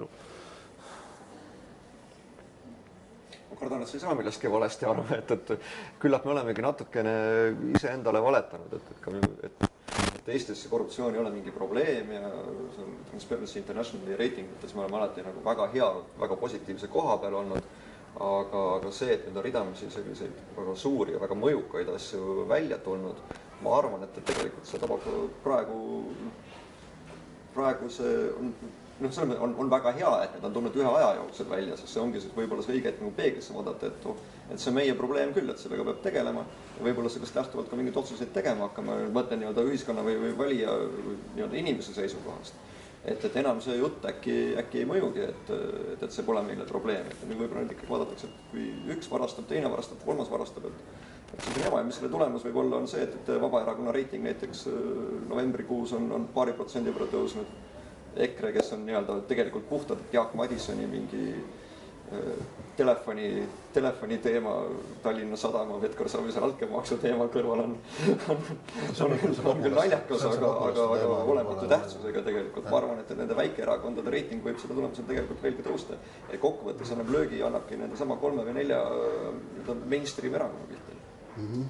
Ma kardan, et sa ei saa millestki valesti aru, et, et küllap me olemegi natukene ise endale valetanud, et, et, et, et Eestis korruptsioon ei ole mingi probleem ja Transparency Internationali reitingutes me oleme alati nagu väga hea, väga positiivse koha peal olnud, aga, aga see, et nüüd on ridamisi selliseid väga suuri ja väga mõjukaid asju välja tulnud, ma arvan, et tegelikult see tabab praegu, praegu see on, noh, see on, on väga hea, et need on tulnud ühe aja jooksul välja, sest see ongi siis võib-olla see õige, et nagu peeglisse vaadata, et, et see on meie probleem küll, et sellega peab tegelema ja võib-olla sellest lähtuvalt ka mingeid otsuseid tegema hakkama, mõtlen nii-öelda ühiskonna või, või valija nii-öelda inimese seisukohast. Et, et enam see jutt äkki, äkki ei mõjugi, et, et, et see pole meile probleem. Et nüüd võib-olla nüüd ikkagi vaadatakse, et kui üks varastab, teine varastab, kolmas varastab, et et see on hea, mis selle tulemus võib olla on see, et, et Vabaerakonna reiting näiteks novembrikuus on, on paari protsendi võrra tõusnud. EKRE, kes on nii-öelda tegelikult puhtalt Jaak Madissoni mingi äh, telefoni, telefoni teema, Tallinna Sadama, Edgar Savisaare altkäemaksu teema kõrval on, on, on, on küll naljakas, aga, aga, aga olematu tähtsusega tegelikult. Ma arvan, et nende väikeerakondade reiting võib selle tulemusel tegelikult veelgi tõusta. Ja kokkuvõttes annab löögi, annabki nende sama kolme või nelja mainstream erakonna pihtel. Mm-hmm.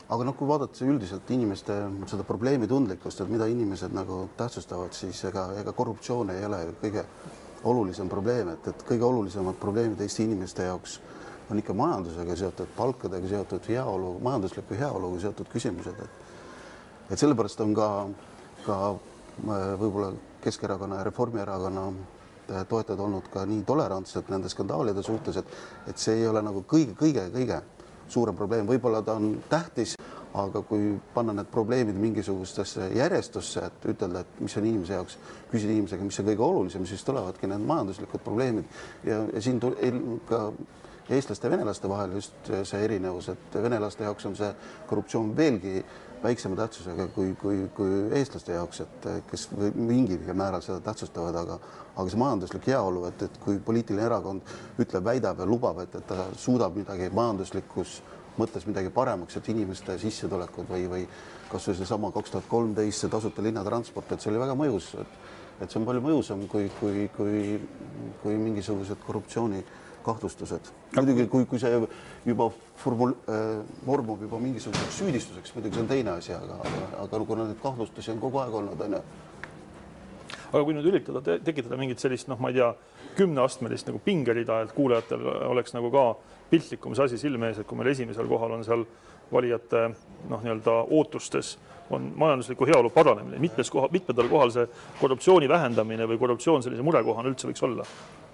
aga noh, kui vaadata üldiselt inimeste seda probleemi tundlikkust, et mida inimesed nagu tähtsustavad, siis ega, ega korruptsioon ei ole kõige olulisem probleem, et, et kõige olulisemad probleemid Eesti inimeste jaoks on ikka majandusega seotud, palkadega seotud, heaolu, majandusliku heaoluga seotud küsimused, et et sellepärast on ka, ka võib-olla Keskerakonna ja Reformierakonna toetajad olnud ka nii tolerantsed nende skandaalide suhtes, et, et see ei ole nagu kõige, kõige, kõige suurem probleem, võib-olla ta on tähtis, aga kui panna need probleemid mingisugustesse järjestusse, et ütelda, et mis on inimese jaoks, küsida inimesega, mis on kõige olulisem, siis tulevadki need majanduslikud probleemid ja, ja siin ka eestlaste ja venelaste vahel just see erinevus, et venelaste jaoks on see korruptsioon veelgi väiksema tähtsusega kui, kui, kui eestlaste jaoks, et kes mingil määral seda tähtsustavad, aga, aga see majanduslik heaolu, et, et kui poliitiline erakond ütleb, väidab ja lubab, et, et ta suudab midagi majanduslikus mõttes midagi paremaks, et inimeste sissetulekud või, või kas või seesama kaks tuhat kolmteist see tasuta linnatransport, et see oli väga mõjus, et, et see on palju mõjusam kui, kui, kui, kui mingisugused korruptsiooni kahtlustused. Muidugi, kui, kui see juba formul, äh, vormub juba mingisuguseks süüdistuseks, muidugi see on teine asi, aga, aga, aga kuna neid kahtlustusi on kogu aeg olnud, on ju. Aga kui nüüd üritada te tekitada mingit sellist, noh, ma ei tea, kümneastmelist nagu pingerida, et kuulajatel oleks nagu ka piltlikum see asi silme ees, et kui meil esimesel kohal on seal valijate noh, nii-öelda ootustes on majandusliku heaolu paranemine, mitmes koha, mitmedal kohal see korruptsiooni vähendamine või korruptsioon sellise murekohana üldse võiks olla.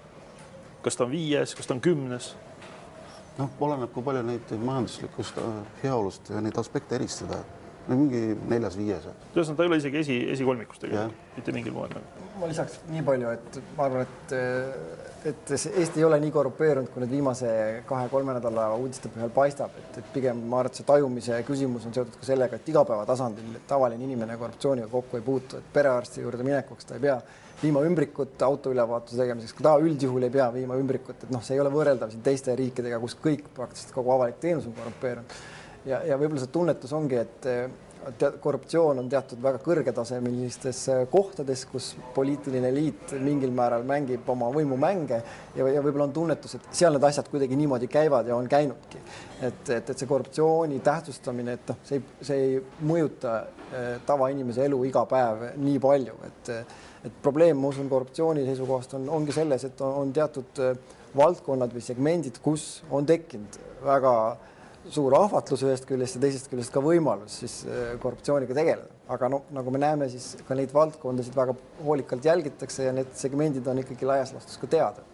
Kas ta on viies, kas ta on kümnes? Noh, oleneb, kui palju neid majanduslikust heaolust ja neid aspekte eristada. Mingi neljas viies. Tõesõnad, ta ei ole isegi esi, esikolmikus tegelikult, mitte mingil moel. Ma lisaks nii palju, et ma arvan, et, et Eesti ei ole nii korrupeerunud, kui nüüd viimase kahe-kolme nädala uudiste põhjal paistab, et, et pigem ma arvan, et see tajumise küsimus on seotud ka sellega, et igapäeva tasandil tavaline inimene korruptsiooniga kokku ei puutu, et perearsti juurde minekuks ta ei pea viima ümbrikut auto ülevaatuse tegemiseks, kui ta üldjuhul ei pea viima ümbrikut, et noh, see ei ole võrreldav siin teiste riikidega, kus kõik praktiliselt kogu avalik teenus on korrupeerunud. Ja, ja võib-olla see tunnetus ongi, et te, korruptsioon on teatud väga kõrgetasemelistes kohtades, kus poliitiline liit mingil määral mängib oma võimumänge ja, ja võib-olla on tunnetus, et seal need asjad kuidagi niimoodi käivad ja on käinudki. Et, et, et see korruptsiooni tähtsustamine, et noh, see ei, see ei mõjuta tavainimese elu iga päev nii palju. Et, et probleem, ma usun, korruptsiooni seisukohast on, ongi selles, et on, on teatud valdkonnad või segmendid, kus on tekkinud väga suur ahvatlus ühest küljest ja teisest küljest ka võimalus siis korruptsiooniga tegeleda. Aga no, nagu me näeme, siis ka neid valdkondasid väga hoolikalt jälgitakse ja need segmendid on ikkagi laias laastus ka teada.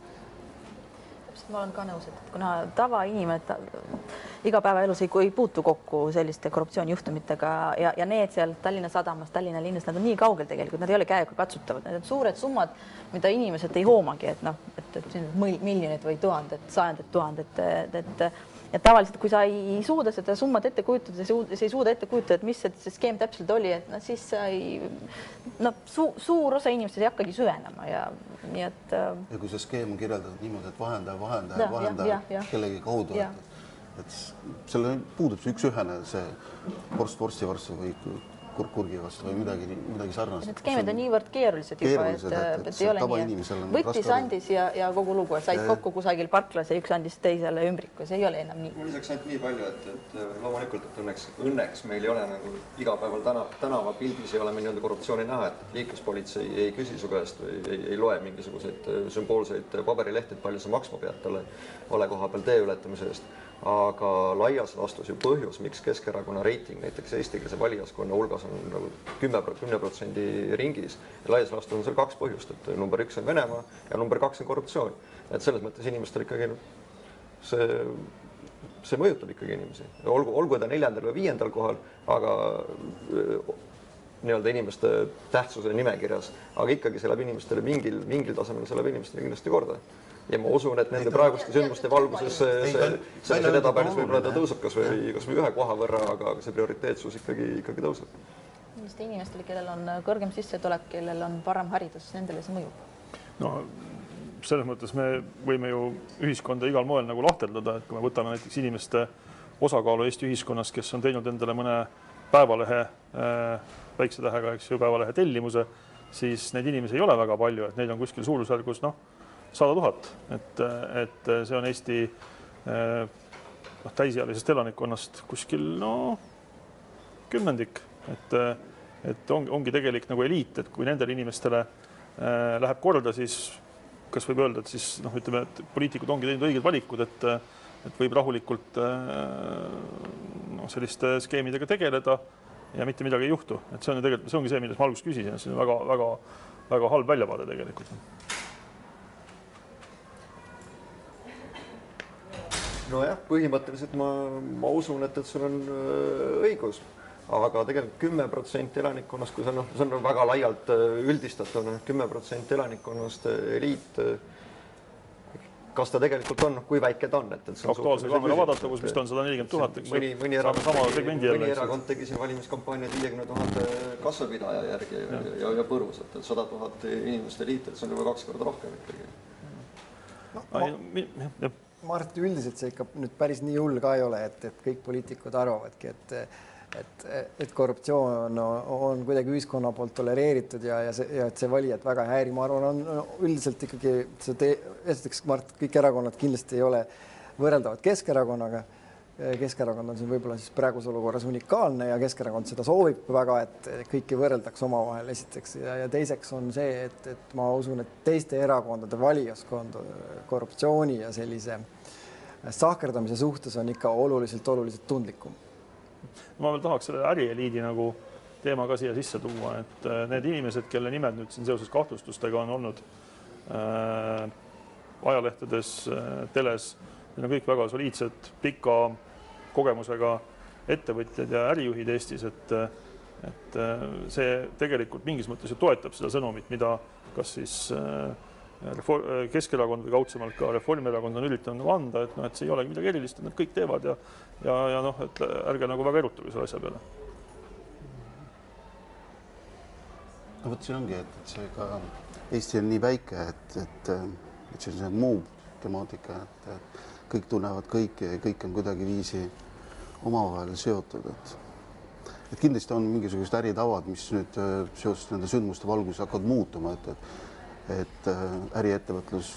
Ma olen ka nõus, et kuna tavainimene igapäevaelus ei, ei puutu kokku selliste korruptsioonijuhtumitega ja, ja need seal Tallinna Sadamas, Tallinna linnas, nad on nii kaugel tegelikult, nad ei ole käega katsutavad, need on suured summad, mida inimesed ei hoomagi, et noh, et, et miljonid või tuhanded, sajandid tuhanded, et, et ja tavaliselt, kui sa ei suuda seda summat ette kujutada, sa ei suuda ette kujutada, et mis see skeem täpselt oli, et no, siis sa ei, no, su, suur osa inimesed ei hakkagi süvenema ja nii et... Ja kui see skeem on kirjeldatud niimoodi, et vahendaja, vahendaja, vahendaja ja, ja, kellegi kaudu, ja. et, et selle puudub see üks ühene, see vorst vorsti varsti või kurk kurgi vastu või midagi, midagi sarnast. Need skeemid on niivõrd keerulised juba, et, et, et ei ole nii, võttis andis ja, ja kogu lugu, et said ja, kokku kusagil parklas ja üks andis teisele ümbriku, see ei ole enam nii. Lisaks ainult nii palju, et, et loomulikult, et õnneks, õnneks meil ei ole nagu igapäeval täna, tänava pildis ei ole meil nii-öelda korruptsiooni näha, et liikluspolitsei ei küsi su käest või ei, ei loe mingisuguseid sümboolseid paberilehteid, palju sa maksma pead talle ole koha peal tee ületamise eest. Aga laias laastus ju põhjus, miks Keskerakonna reiting näiteks eestikeelse valijaskonna hulgas on nagu kümme protsendi ringis. Ja laias laastus on seal kaks põhjust, et number üks on Venemaa ja number kaks on korruptsioon. Et selles mõttes inimestel ikkagi see, see mõjutab ikkagi inimesi. Olgu, olgu ta neljandal või viiendal kohal, aga nii-öelda inimeste tähtsuse nimekirjas, aga ikkagi see läheb inimestele mingil, mingil tasemel, see läheb inimestele kindlasti korda. Ja ma usun, et nende praeguste sündmuste valguses see edapäris võib-olla ta tõuseb kas või, kas või ühe koha võrra, aga see prioriteetsus ikkagi, ikkagi tõuseb. Milliste inimestele, kellel on kõrgem sissetulek, kellel on parem haridus, nendele see mõjub? No, selles mõttes me võime ju ühiskonda igal moel nagu lahterdada, et kui me võtame näiteks inimeste osakaalu Eesti ühiskonnas, kes on teinud endale mõne päevalehe, väikse tähega, eks ju, päevalehe tellimuse, siis neid inimesi ei ole väga palju, et neid on kuskil suurusjärgus, noh, sada tuhat, et, et see on Eesti noh, täisealisest elanikkonnast kuskil no, kümnendik, et, et on, ongi tegelik nagu eliit, et kui nendele inimestele äh, läheb korda, siis kas võib öelda, et siis noh, ütleme, et poliitikud ongi teinud õiged valikud, et, et võib rahulikult äh, no, selliste skeemidega tegeleda ja mitte midagi ei juhtu. Et see on ju tegelikult, see ongi see, millest ma alguses küsisin, see on väga, väga, väga halb väljavaade tegelikult. Nojah, põhimõtteliselt ma, ma usun, et, et sul on õigus, aga tegelikult kümme protsenti elanikkonnast, kui see on, see on väga laialt üldistatud, kümme protsenti elanikkonnast eliit, kas ta tegelikult on, kui väike ta on? Et, et aktuaalse kaamera vaadatavus, mis ta on sada nelikümmend tuhat, eks mõni, mõni, erakond, sama tegi, mõni erakond tegi siin valimiskampaaniaid viiekümne tuhande kassapidaja järgi ja, ja, ja, ja põrus, et sada tuhat inimeste eliit, et see on juba kaks korda rohkem ikkagi. No, ma... Ma arvan, et üldiselt see ikka nüüd päris nii hull ka ei ole, et, et kõik poliitikud arvavadki, et, et, et korruptsioon on, on kuidagi ühiskonna poolt tolereeritud ja, ja, see, ja et see valijad väga häiri. Ma arvan, on üldiselt ikkagi see te, esiteks, ma arvan, et kõik erakonnad kindlasti ei ole võrreldavad Keskerakonnaga. Keskerakond on siin võib-olla siis praeguse olukorras unikaalne ja Keskerakond seda soovib väga, et kõiki võrreldaks omavahel esiteks ja, ja teiseks on see, et, et ma usun, et teiste erakondade valijaskond korruptsiooni ja sellise sahkerdamise suhtes on ikka oluliselt, oluliselt tundlikum. Ma veel tahaks selle ärieliidi nagu teema ka siia sisse tuua, et need inimesed, kelle nimed nüüd siin seoses kahtlustustega on olnud äh, ajalehtedes, teles, need on kõik väga soliidsed, pika kogemusega ettevõtjad ja ärijuhid Eestis, et, et see tegelikult mingis mõttes ju toetab seda sõnumit, mida kas siis Keskerakond või kaudsemalt ka Reformierakond on üritanud anda, et, no, et see ei olegi midagi erilist, et nad kõik teevad ja, ja, ja noh, et ärge nagu väga erutage selle asja peale. No võt see ongi, et, et see ka Eesti on nii väike, et, et, et see on see muu temaatika, et, et kõik tunnevad kõiki ja kõik on kuidagi viisi omavahel seotud. Et, et kindlasti on mingisugused äritavad, mis nüüd seoses nende sündmuste valguses hakkavad muutuma, et, et, et äriettevõtlus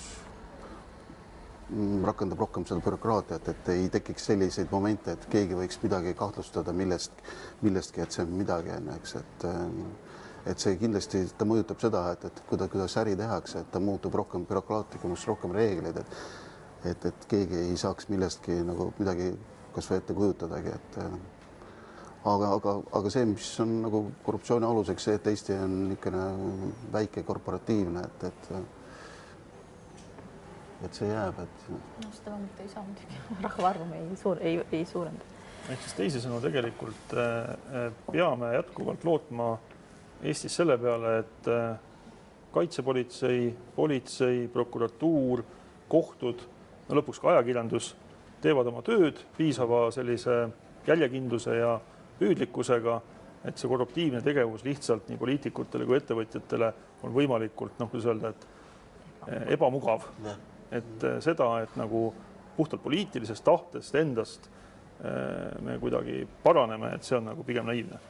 rakendab rohkem seda bürokraatiat, et ei tekiks selliseid momente, et keegi võiks midagi kahtlustada millest, millestki, et see on midagi, eks, et, et see kindlasti ta mõjutab seda, et, et kuidas, kuidas äri tehakse, et ta muutub rohkem bürokraatlikumaks, rohkem reegleid, et et, et keegi ei saaks millestki nagu midagi kas või ette kujutadagi, et aga, aga, aga see, mis on nagu korruptsiooni aluseks, see, et Eesti on niisugune väike korporatiivne, et, et, et see jääb, et... No seda mõnda ei saa muidugi, rahvaarvum ei, suur, ei, ei suurenda. Ehk siis teisisõnu tegelikult peame jätkuvalt lootma Eestis selle peale, et kaitsepolitsei, politsei, prokuratuur, kohtud, no lõpuks ka ajakirjandus teevad oma tööd piisava sellise jäljekindluse ja püüdlikkusega, et see korruptiivne tegevus lihtsalt nii poliitikutele kui ettevõtjatele on võimalikult, noh, kuidas öelda, et ebamugav. Et seda, et nagu puhtalt poliitilisest tahtest endast me kuidagi paraneme, et see on nagu pigem naiivne.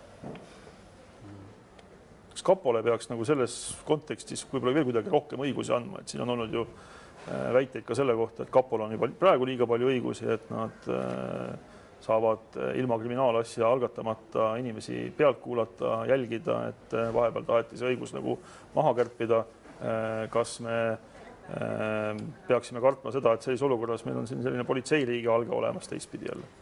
Kas Kapole peaks nagu selles kontekstis võib-olla veel kuidagi rohkem õigusi andma, et siin on olnud ju väiteid ka selle kohta, et Kapol on juba praegu liiga palju õigusi, et nad saavad ilma kriminaalasja algatamata inimesi pealt kuulata, jälgida, et vahepeal taheti see õigus nagu maha kärpida. Kas me peaksime kartma seda, et sellises olukorras meil on siin selline politseiriigi alge olemas teistpidi jälle?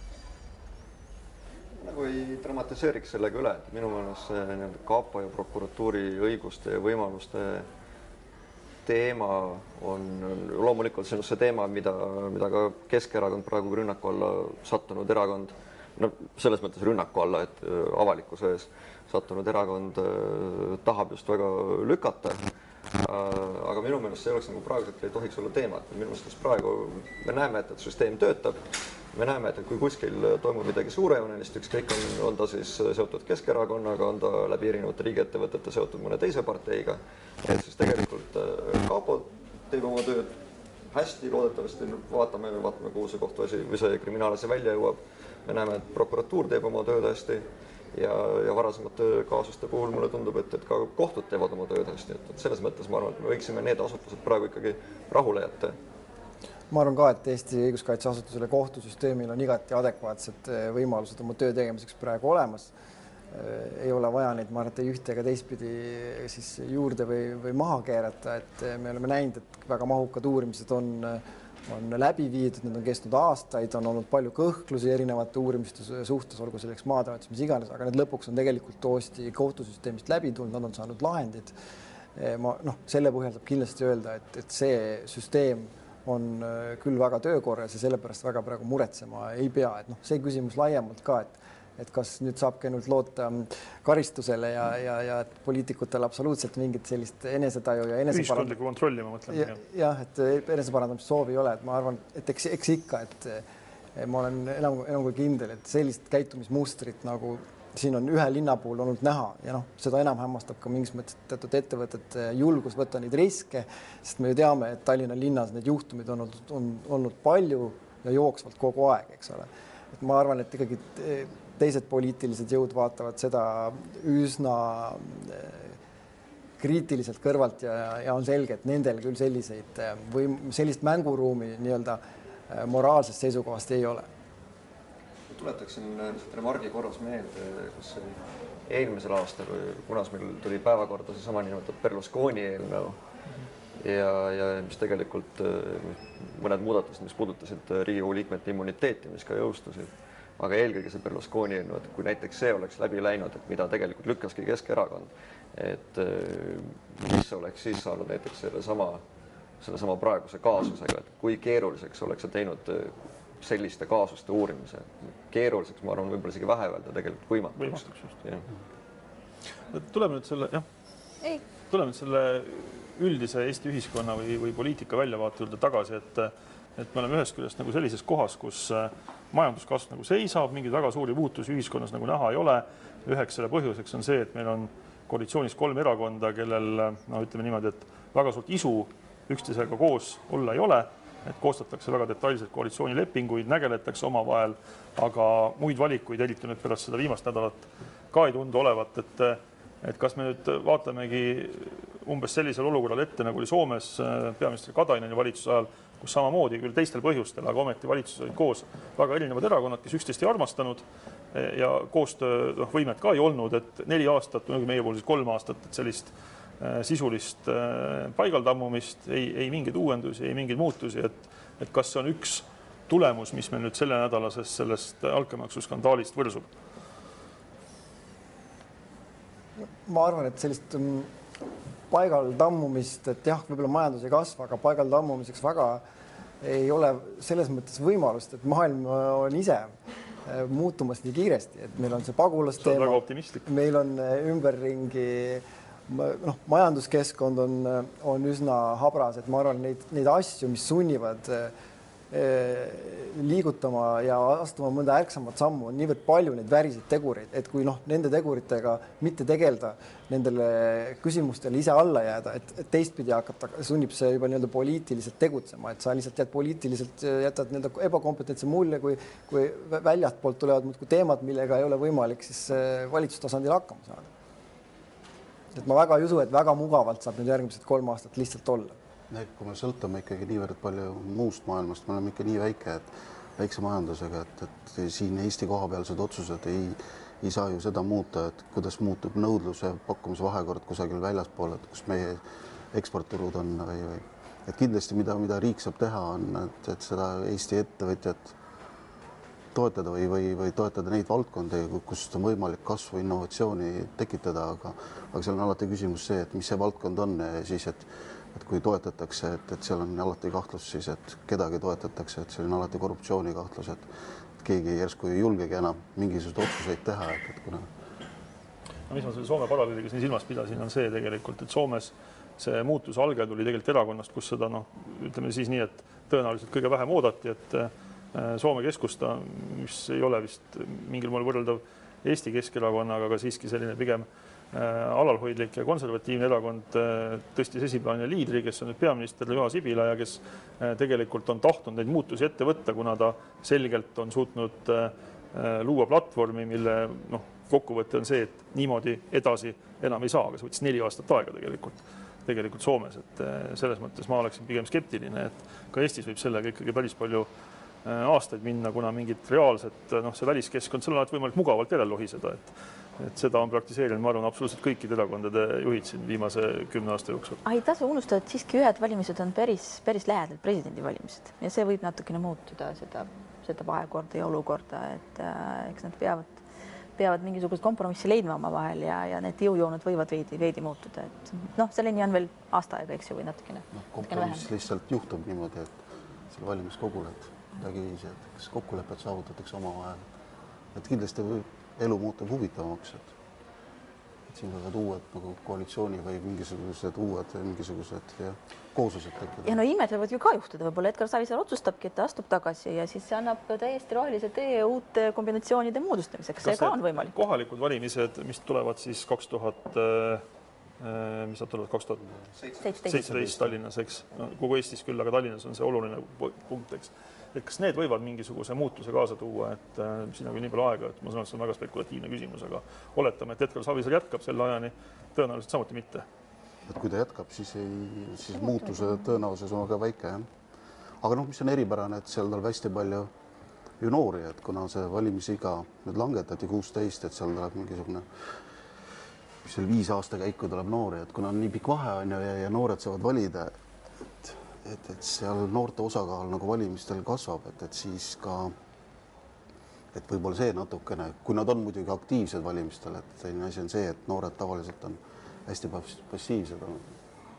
Nagu ei dramatiseeriks sellega üle, et minu meelest see Kapo ja prokuratuuri õiguste ja võimaluste teema on loomulikult see, see teema, mida, mida ka Keskerakond praegu rünnaku alla sattunud erakond, no selles mõttes rünnaku alla, et avalikkuse ees sattunud erakond tahab just väga lükata. Aga minu meelest see oleks nagu praegusel ei tohiks olla teema, et minu meelest praegu me näeme, et, et süsteem töötab. Me näeme, et kui kuskil toimub midagi suurejoonelist, ükskõik on, on ta siis seotud Keskerakonnaga, on ta läbi erinevate riigiettevõtete seotud mõne teise parteiga, et siis tegelikult Kapo teeb oma tööd hästi, loodetavasti vaatame, vaatame, kuhu see kohtuasi või see kriminaalasi välja jõuab. Me näeme, et prokuratuur teeb oma tööd hästi ja, ja varasemate kaasuste puhul mulle tundub, et, et ka kohtud teevad oma tööd hästi. Et selles mõttes ma arvan, et me võiksime need asutused praegu ikkagi rahule jätta. ma arvan ka, et Eesti õiguskaitseasutusele kohtusüsteemil on igati adekvaatsed võimalused oma töö tegemiseks praegu olemas. Ei ole vaja neid, ma arvan, et ei ühte ega teistpidi siis juurde või, või maha keerata, et me oleme näinud, et väga mahukad uurimised on, on läbi viidud, need on kestnud aastaid, on olnud palju kõhklusi erinevate uurimiste suhtes, olgu selleks maadavatus, mis iganes, aga need lõpuks on tegelikult toosti kohtusüsteemist läbi tulnud, nad on saanud lahendid. Ma, noh, selle põhjal saab kindlasti öelda, et, et see süsteem on küll väga töökorras ja sellepärast väga praegu muretsema ei pea. Et noh, see küsimus laiemalt ka, et et kas nüüd saabki ainult loota karistusele ja, ja, ja poliitikutel absoluutselt mingit sellist enesetaju ja ühiskondliku kontrolli, ma mõtlen. Ja, jah, et eneseparandamist soovi ei ole, et ma arvan, et eks, eks ikka, et ma olen enam, enam kui kindel, et sellist käitumismustrit nagu siin on ühe linna puhul olnud näha ja noh, seda enam hämmastab ka mingis mõttes teatud ettevõtete julgus võtta neid riske, sest me ju teame, et Tallinna linnas need juhtumid on olnud, on olnud palju ja jooksvalt kogu aeg, eks ole. Et ma arvan, et ikkagi teised poliitilised jõud vaatavad seda üsna kriitiliselt kõrvalt ja, ja on selge, et nendel küll selliseid või sellist mänguruumi nii-öelda moraalsest seisukohast ei ole. Tuletaksin remargi korras meelde, kus eelmisel aastal, kunas meil tuli päevakorda see sama nimetatud Berlusconi eelnõu ja, ja mis tegelikult mõned muudatused, mis puudutasid Riigikogu liikmete immuniteeti, mis ka jõustusid. Aga eelkõige see Berlusconi eelnõu, et kui näiteks see oleks läbi läinud, et mida tegelikult lükkaski Keskerakond, et mis oleks siis saanud näiteks selle sama, selle sama praeguse kaasusega, et kui keeruliseks oleks see teinud selliste kaasuste uurimise. Keeruliseks, ma arvan, võib-olla isegi vähe öelda, tegelikult võimatuks. Võimatuks just. Ja. Tuleme nüüd selle, jah, ei. Tuleme nüüd selle üldise Eesti ühiskonna või, või poliitika väljavaate juurde tagasi, et, et me oleme ühest küljest nagu sellises kohas, kus majanduskasv nagu seisab, mingeid väga suuri muutusi ühiskonnas nagu näha ei ole. Üheks selle põhjuseks on see, et meil on koalitsioonis kolm erakonda, kellel, no ütleme niimoodi, et väga suurt isu üksteisega koos olla ei ole, et koostatakse väga detailselt koalitsioonilepinguid, nägeletakse omavahel, aga muid valikuid eriti nüüd pärast seda viimast nädalat ka ei tundu olevat, et, et kas me nüüd vaatamegi umbes sellisel olukorral ette, nagu oli Soomes peaminister Kataineni valitsuse ajal, kus samamoodi küll teistel põhjustel, aga ometi valitsus olid koos väga erinevad erakonnad, kes üksteist ei armastanud ja koostöö noh, võimet ka ei olnud, et neli aastat, meie puhul siis kolm aastat, et sellist äh, sisulist äh, paigaldammumist, ei, ei mingeid uuendusi, ei mingeid muutusi, et, et kas see on üks tulemus, mis meil nüüd selle nädalasest sellest altkäemaksu skandaalist võrsub? Ma arvan, et sellist paigal tammumist, et jah, võib-olla majandus ei kasva, aga paigal tammumiseks väga ei ole selles mõttes võimalust, et maailm on ise muutumas nii kiiresti, et meil on see pagulasteema, meil on ümberringi, noh, majanduskeskkond on, on üsna habras, et ma arvan, neid, neid asju, mis sunnivad liigutama ja astuma mõnda ärksamat sammu, on niivõrd palju neid väriseid tegureid, et kui noh, nende teguritega mitte tegelda, nendele küsimustele ise alla jääda, et, et teistpidi hakata, sunnib see juba nii-öelda poliitiliselt tegutsema, et sa lihtsalt jääd poliitiliselt, jätad nii-öelda ebakompetentse mulje, kui, kui väljast poolt tulevad muudkui teemad, millega ei ole võimalik siis valitsustasandil hakkama saada. Et ma väga ei usu, et väga mugavalt saab nüüd järgmised kolm aastat lihtsalt olla. Kui me sõltame ikkagi niivõrd palju muust maailmast, me oleme ikka nii väike, et väikse majandusega, et, et siin Eesti kohapealsed otsused ei, ei saa ju seda muuta, et kuidas muutub nõudluse pakkumise vahekord kusagil väljaspool, et kus meie eksportturud on või, või. Et kindlasti, mida, mida riik saab teha, on, et, et seda Eesti ettevõtjat toetada või, või, või toetada neid valdkondi, kus on võimalik kasvu innovatsiooni tekitada, aga, aga seal on alati küsimus see, et mis see valdkond on ja siis, et et kui toetatakse, et, et seal on alati kahtlus siis, et kedagi toetatakse, et see on alati korruptsiooni kahtlus, et, et keegi järsku ei julgegi enam mingisuguseid otsuseid teha, et, et kuna... No, mis ma selle Soome paralleeliga siin silmas pidasin, on see tegelikult, et Soomes see muutuse alge tuli tegelikult erakonnast, kus seda, noh, ütleme siis nii, et tõenäoliselt kõige vähem oodati, et Soome keskusta, mis ei ole vist mingil moel võrreldav Eesti Keskerakonnaga, aga siiski selline pigem alalhoidlik ja konservatiivne erakond tõstis esiplaanile liidri, kes on nüüd peaminister Juha Sipila ja kes tegelikult on tahtnud neid muutusi ette võtta, kuna ta selgelt on suutnud luua platvormi, mille noh, kokkuvõte on see, et niimoodi edasi enam ei saa, aga see võttis neli aastat aega tegelikult. tegelikult Soomes, et selles mõttes ma oleksin pigem skeptiline, et ka Eestis võib sellega ikkagi päris palju aastaid minna, kuna mingit reaalset, noh, see väliskeskkond, seal on alati võimalik mugavalt järel lohiseda, et, et seda on praktiseerinud, ma arvan, absoluutselt kõikide erakondade juhid siin viimase kümne aasta jooksul. Ei tasu unustada, et siiski ühed valimised on päris, päris lähedal presidendi valimised ja see võib natukene muutuda seda, seda vahekorda ja olukorda, et äh, eks nad peavad, peavad mingisugust kompromissi leidma oma vahel ja, ja need jõujooned võivad veidi, veidi muutuda, et noh, selleni on veel aasta aega, eks ju, või natukene. No, kompromiss lihtsalt juhtub niimoodi, et selle valimiskogul, et midagi viisi, et kas kokkulepet saavutatakse oma vahel. Et kindlasti elu muutub huvitavamaks, et, et siin võivad uued nagu koalitsiooni või mingisugused uued mingisugused ja, kooslused tekkida. Ja no imed võivad ju ka juhtuda, võib-olla Edgar Savisaar otsustabki, et ta astub tagasi ja siis see annab täiesti rohelise tee uute kombinatsioonide moodustamiseks. See ka on võimalik. Kohalikud valimised, mis tulevad siis kaks tuhat, mis nad tulevad kaks tuhat seitseteist Tallinnas, eks, kogu Eestis küll, aga Tallinnas on see oluline punkt, eks. Et kas need võivad mingisuguse muutuse kaasa tuua, et äh, siin on nii palju aega, et ma saan, et see on väga spekulatiivne küsimus, aga oletame, et Edgar Savisaar jätkab selle ajani, tõenäoliselt samuti mitte. Et kui ta jätkab, siis, ei, siis muutuse tõenäosus on väga väike. Jah. Aga noh, mis on eripärane, et seal tuleb hästi palju ju noori, et kuna see valimisiga nüüd langetati kuusteist, et seal tuleb mingisugune mis seal viis aasta käiku tuleb noori, et kuna on nii pikk vahe on ja, ja noored saavad valida, et, et seal noorte osakaal nagu valimistel kasvab, et, et siis ka, et võib-olla see natukene, kui nad on muidugi aktiivsed valimistel, et teine asi on see, et noored tavaliselt on hästi passiivsed olnud.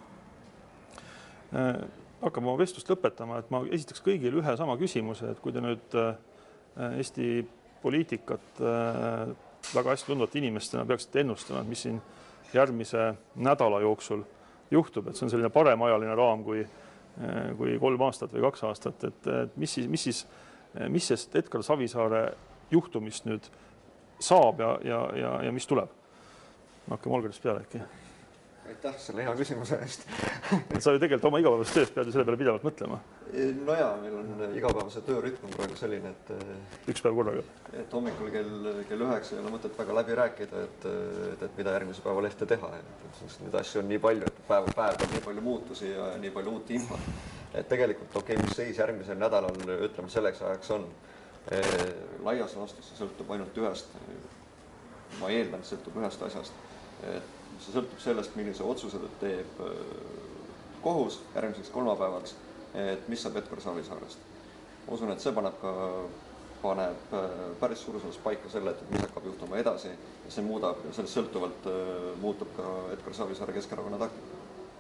Hakkame oma vestlust lõpetama, et ma esitaks kõigile ühe sama küsimuse, et kui te nüüd Eesti poliitikat väga hästi tundvate inimestena peaksite ennustama, mis siin järgmise nädala jooksul juhtub, et see on selline paremajaline raam kui kui kolm aastat või kaks aastat, et mis siis, mis siis, mis sest Edgar Savisaare juhtumist nüüd saab ja, ja, ja, ja mis tuleb? Hakkame Olgerist peale äkki. Aitäh selle hea küsimuse eest. Et sa ju tegelikult oma igapäevast tööst pead ju selle peale pidevalt mõtlema. No jaa, meil on igapäevase töörütm praegu selline, et üks päev korraga. Et hommikul kell, kell üheksa ei ole mõtet väga läbi rääkida, et, et, et mida järgmise päeva lehte teha. Et neid asju on nii palju, et päeva päev on nii palju muutusi ja nii palju uut infot. Et tegelikult okei, okay, mis seis järgmisel nädalal, ütleme selleks ajaks on. E, laias laastus see sõltub ainult ühest, ma eeldan, sõltub ühest asjast. Et see sõltub sellest, millise otsuse ta teeb kohus järgmiseks kolmapäevaks, et mis saab Edgar Savisaarest. Ma usun, et see paneb, ka, paneb päris suures osas paika selle, et mis hakkab juhtuma edasi ja see muudab ja sellest sõltuvalt muutub ka Edgar Savisaare Keskerakonna taktika.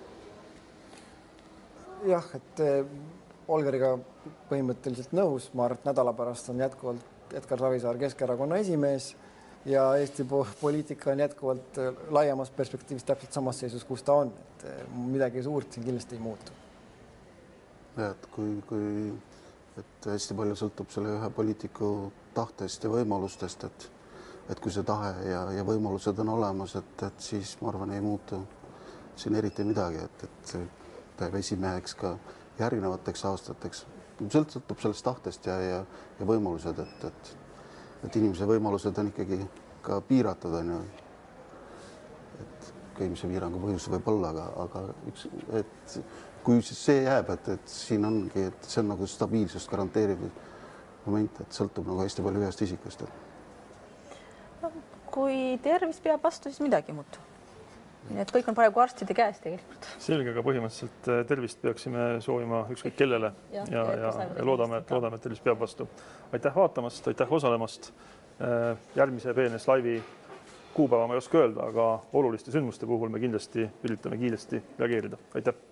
Jah, et Olgeriga põhimõtteliselt nõus, ma arvan, et nädala pärast on jätkuvalt Edgar Savisaar Keskerakonna esimees ja Eesti poliitika on jätkuvalt laiemas perspektiivis täpselt samas seisus, kus ta on. Et midagi suurt siin kindlasti ei muutu. Ja, et kui, kui et hästi palju sõltub selle ühe poliitiku tahtest ja võimalustest, et, et kui see tahe ja, ja võimalused on olemas, et, et siis ma arvan, ei muutu siin eriti midagi, et, et päev esimeheks ka järgnevateks aastateks. Sõltub sellest tahtest ja, ja, ja võimalused, et, et et inimese võimalused on ikkagi ka piiratud, on ju. Et käimise piirangu põhjus võib olla, aga, aga üks, et kui see jääb, et, et siin ongi, et see on nagu stabiilsust garanteeriv moment, et sõltub nagu hästi palju ühest isikust. No, kui tervis peab vastu, siis midagi muutu. Nii et kõik on praegu arstide käes tegelikult. Selge, aga põhimõtteliselt tervist peaksime soovima ükskõik kellele ja, ja, ja, ja loodame, et, loodame, et tervist peab vastu. Aitäh vaatamast, aitäh osalemast. Järgmise P N S Live'i kuupäeva ma ei oska öelda, aga oluliste sündmuste puhul me kindlasti üritame kiiresti reageerida. Aitäh!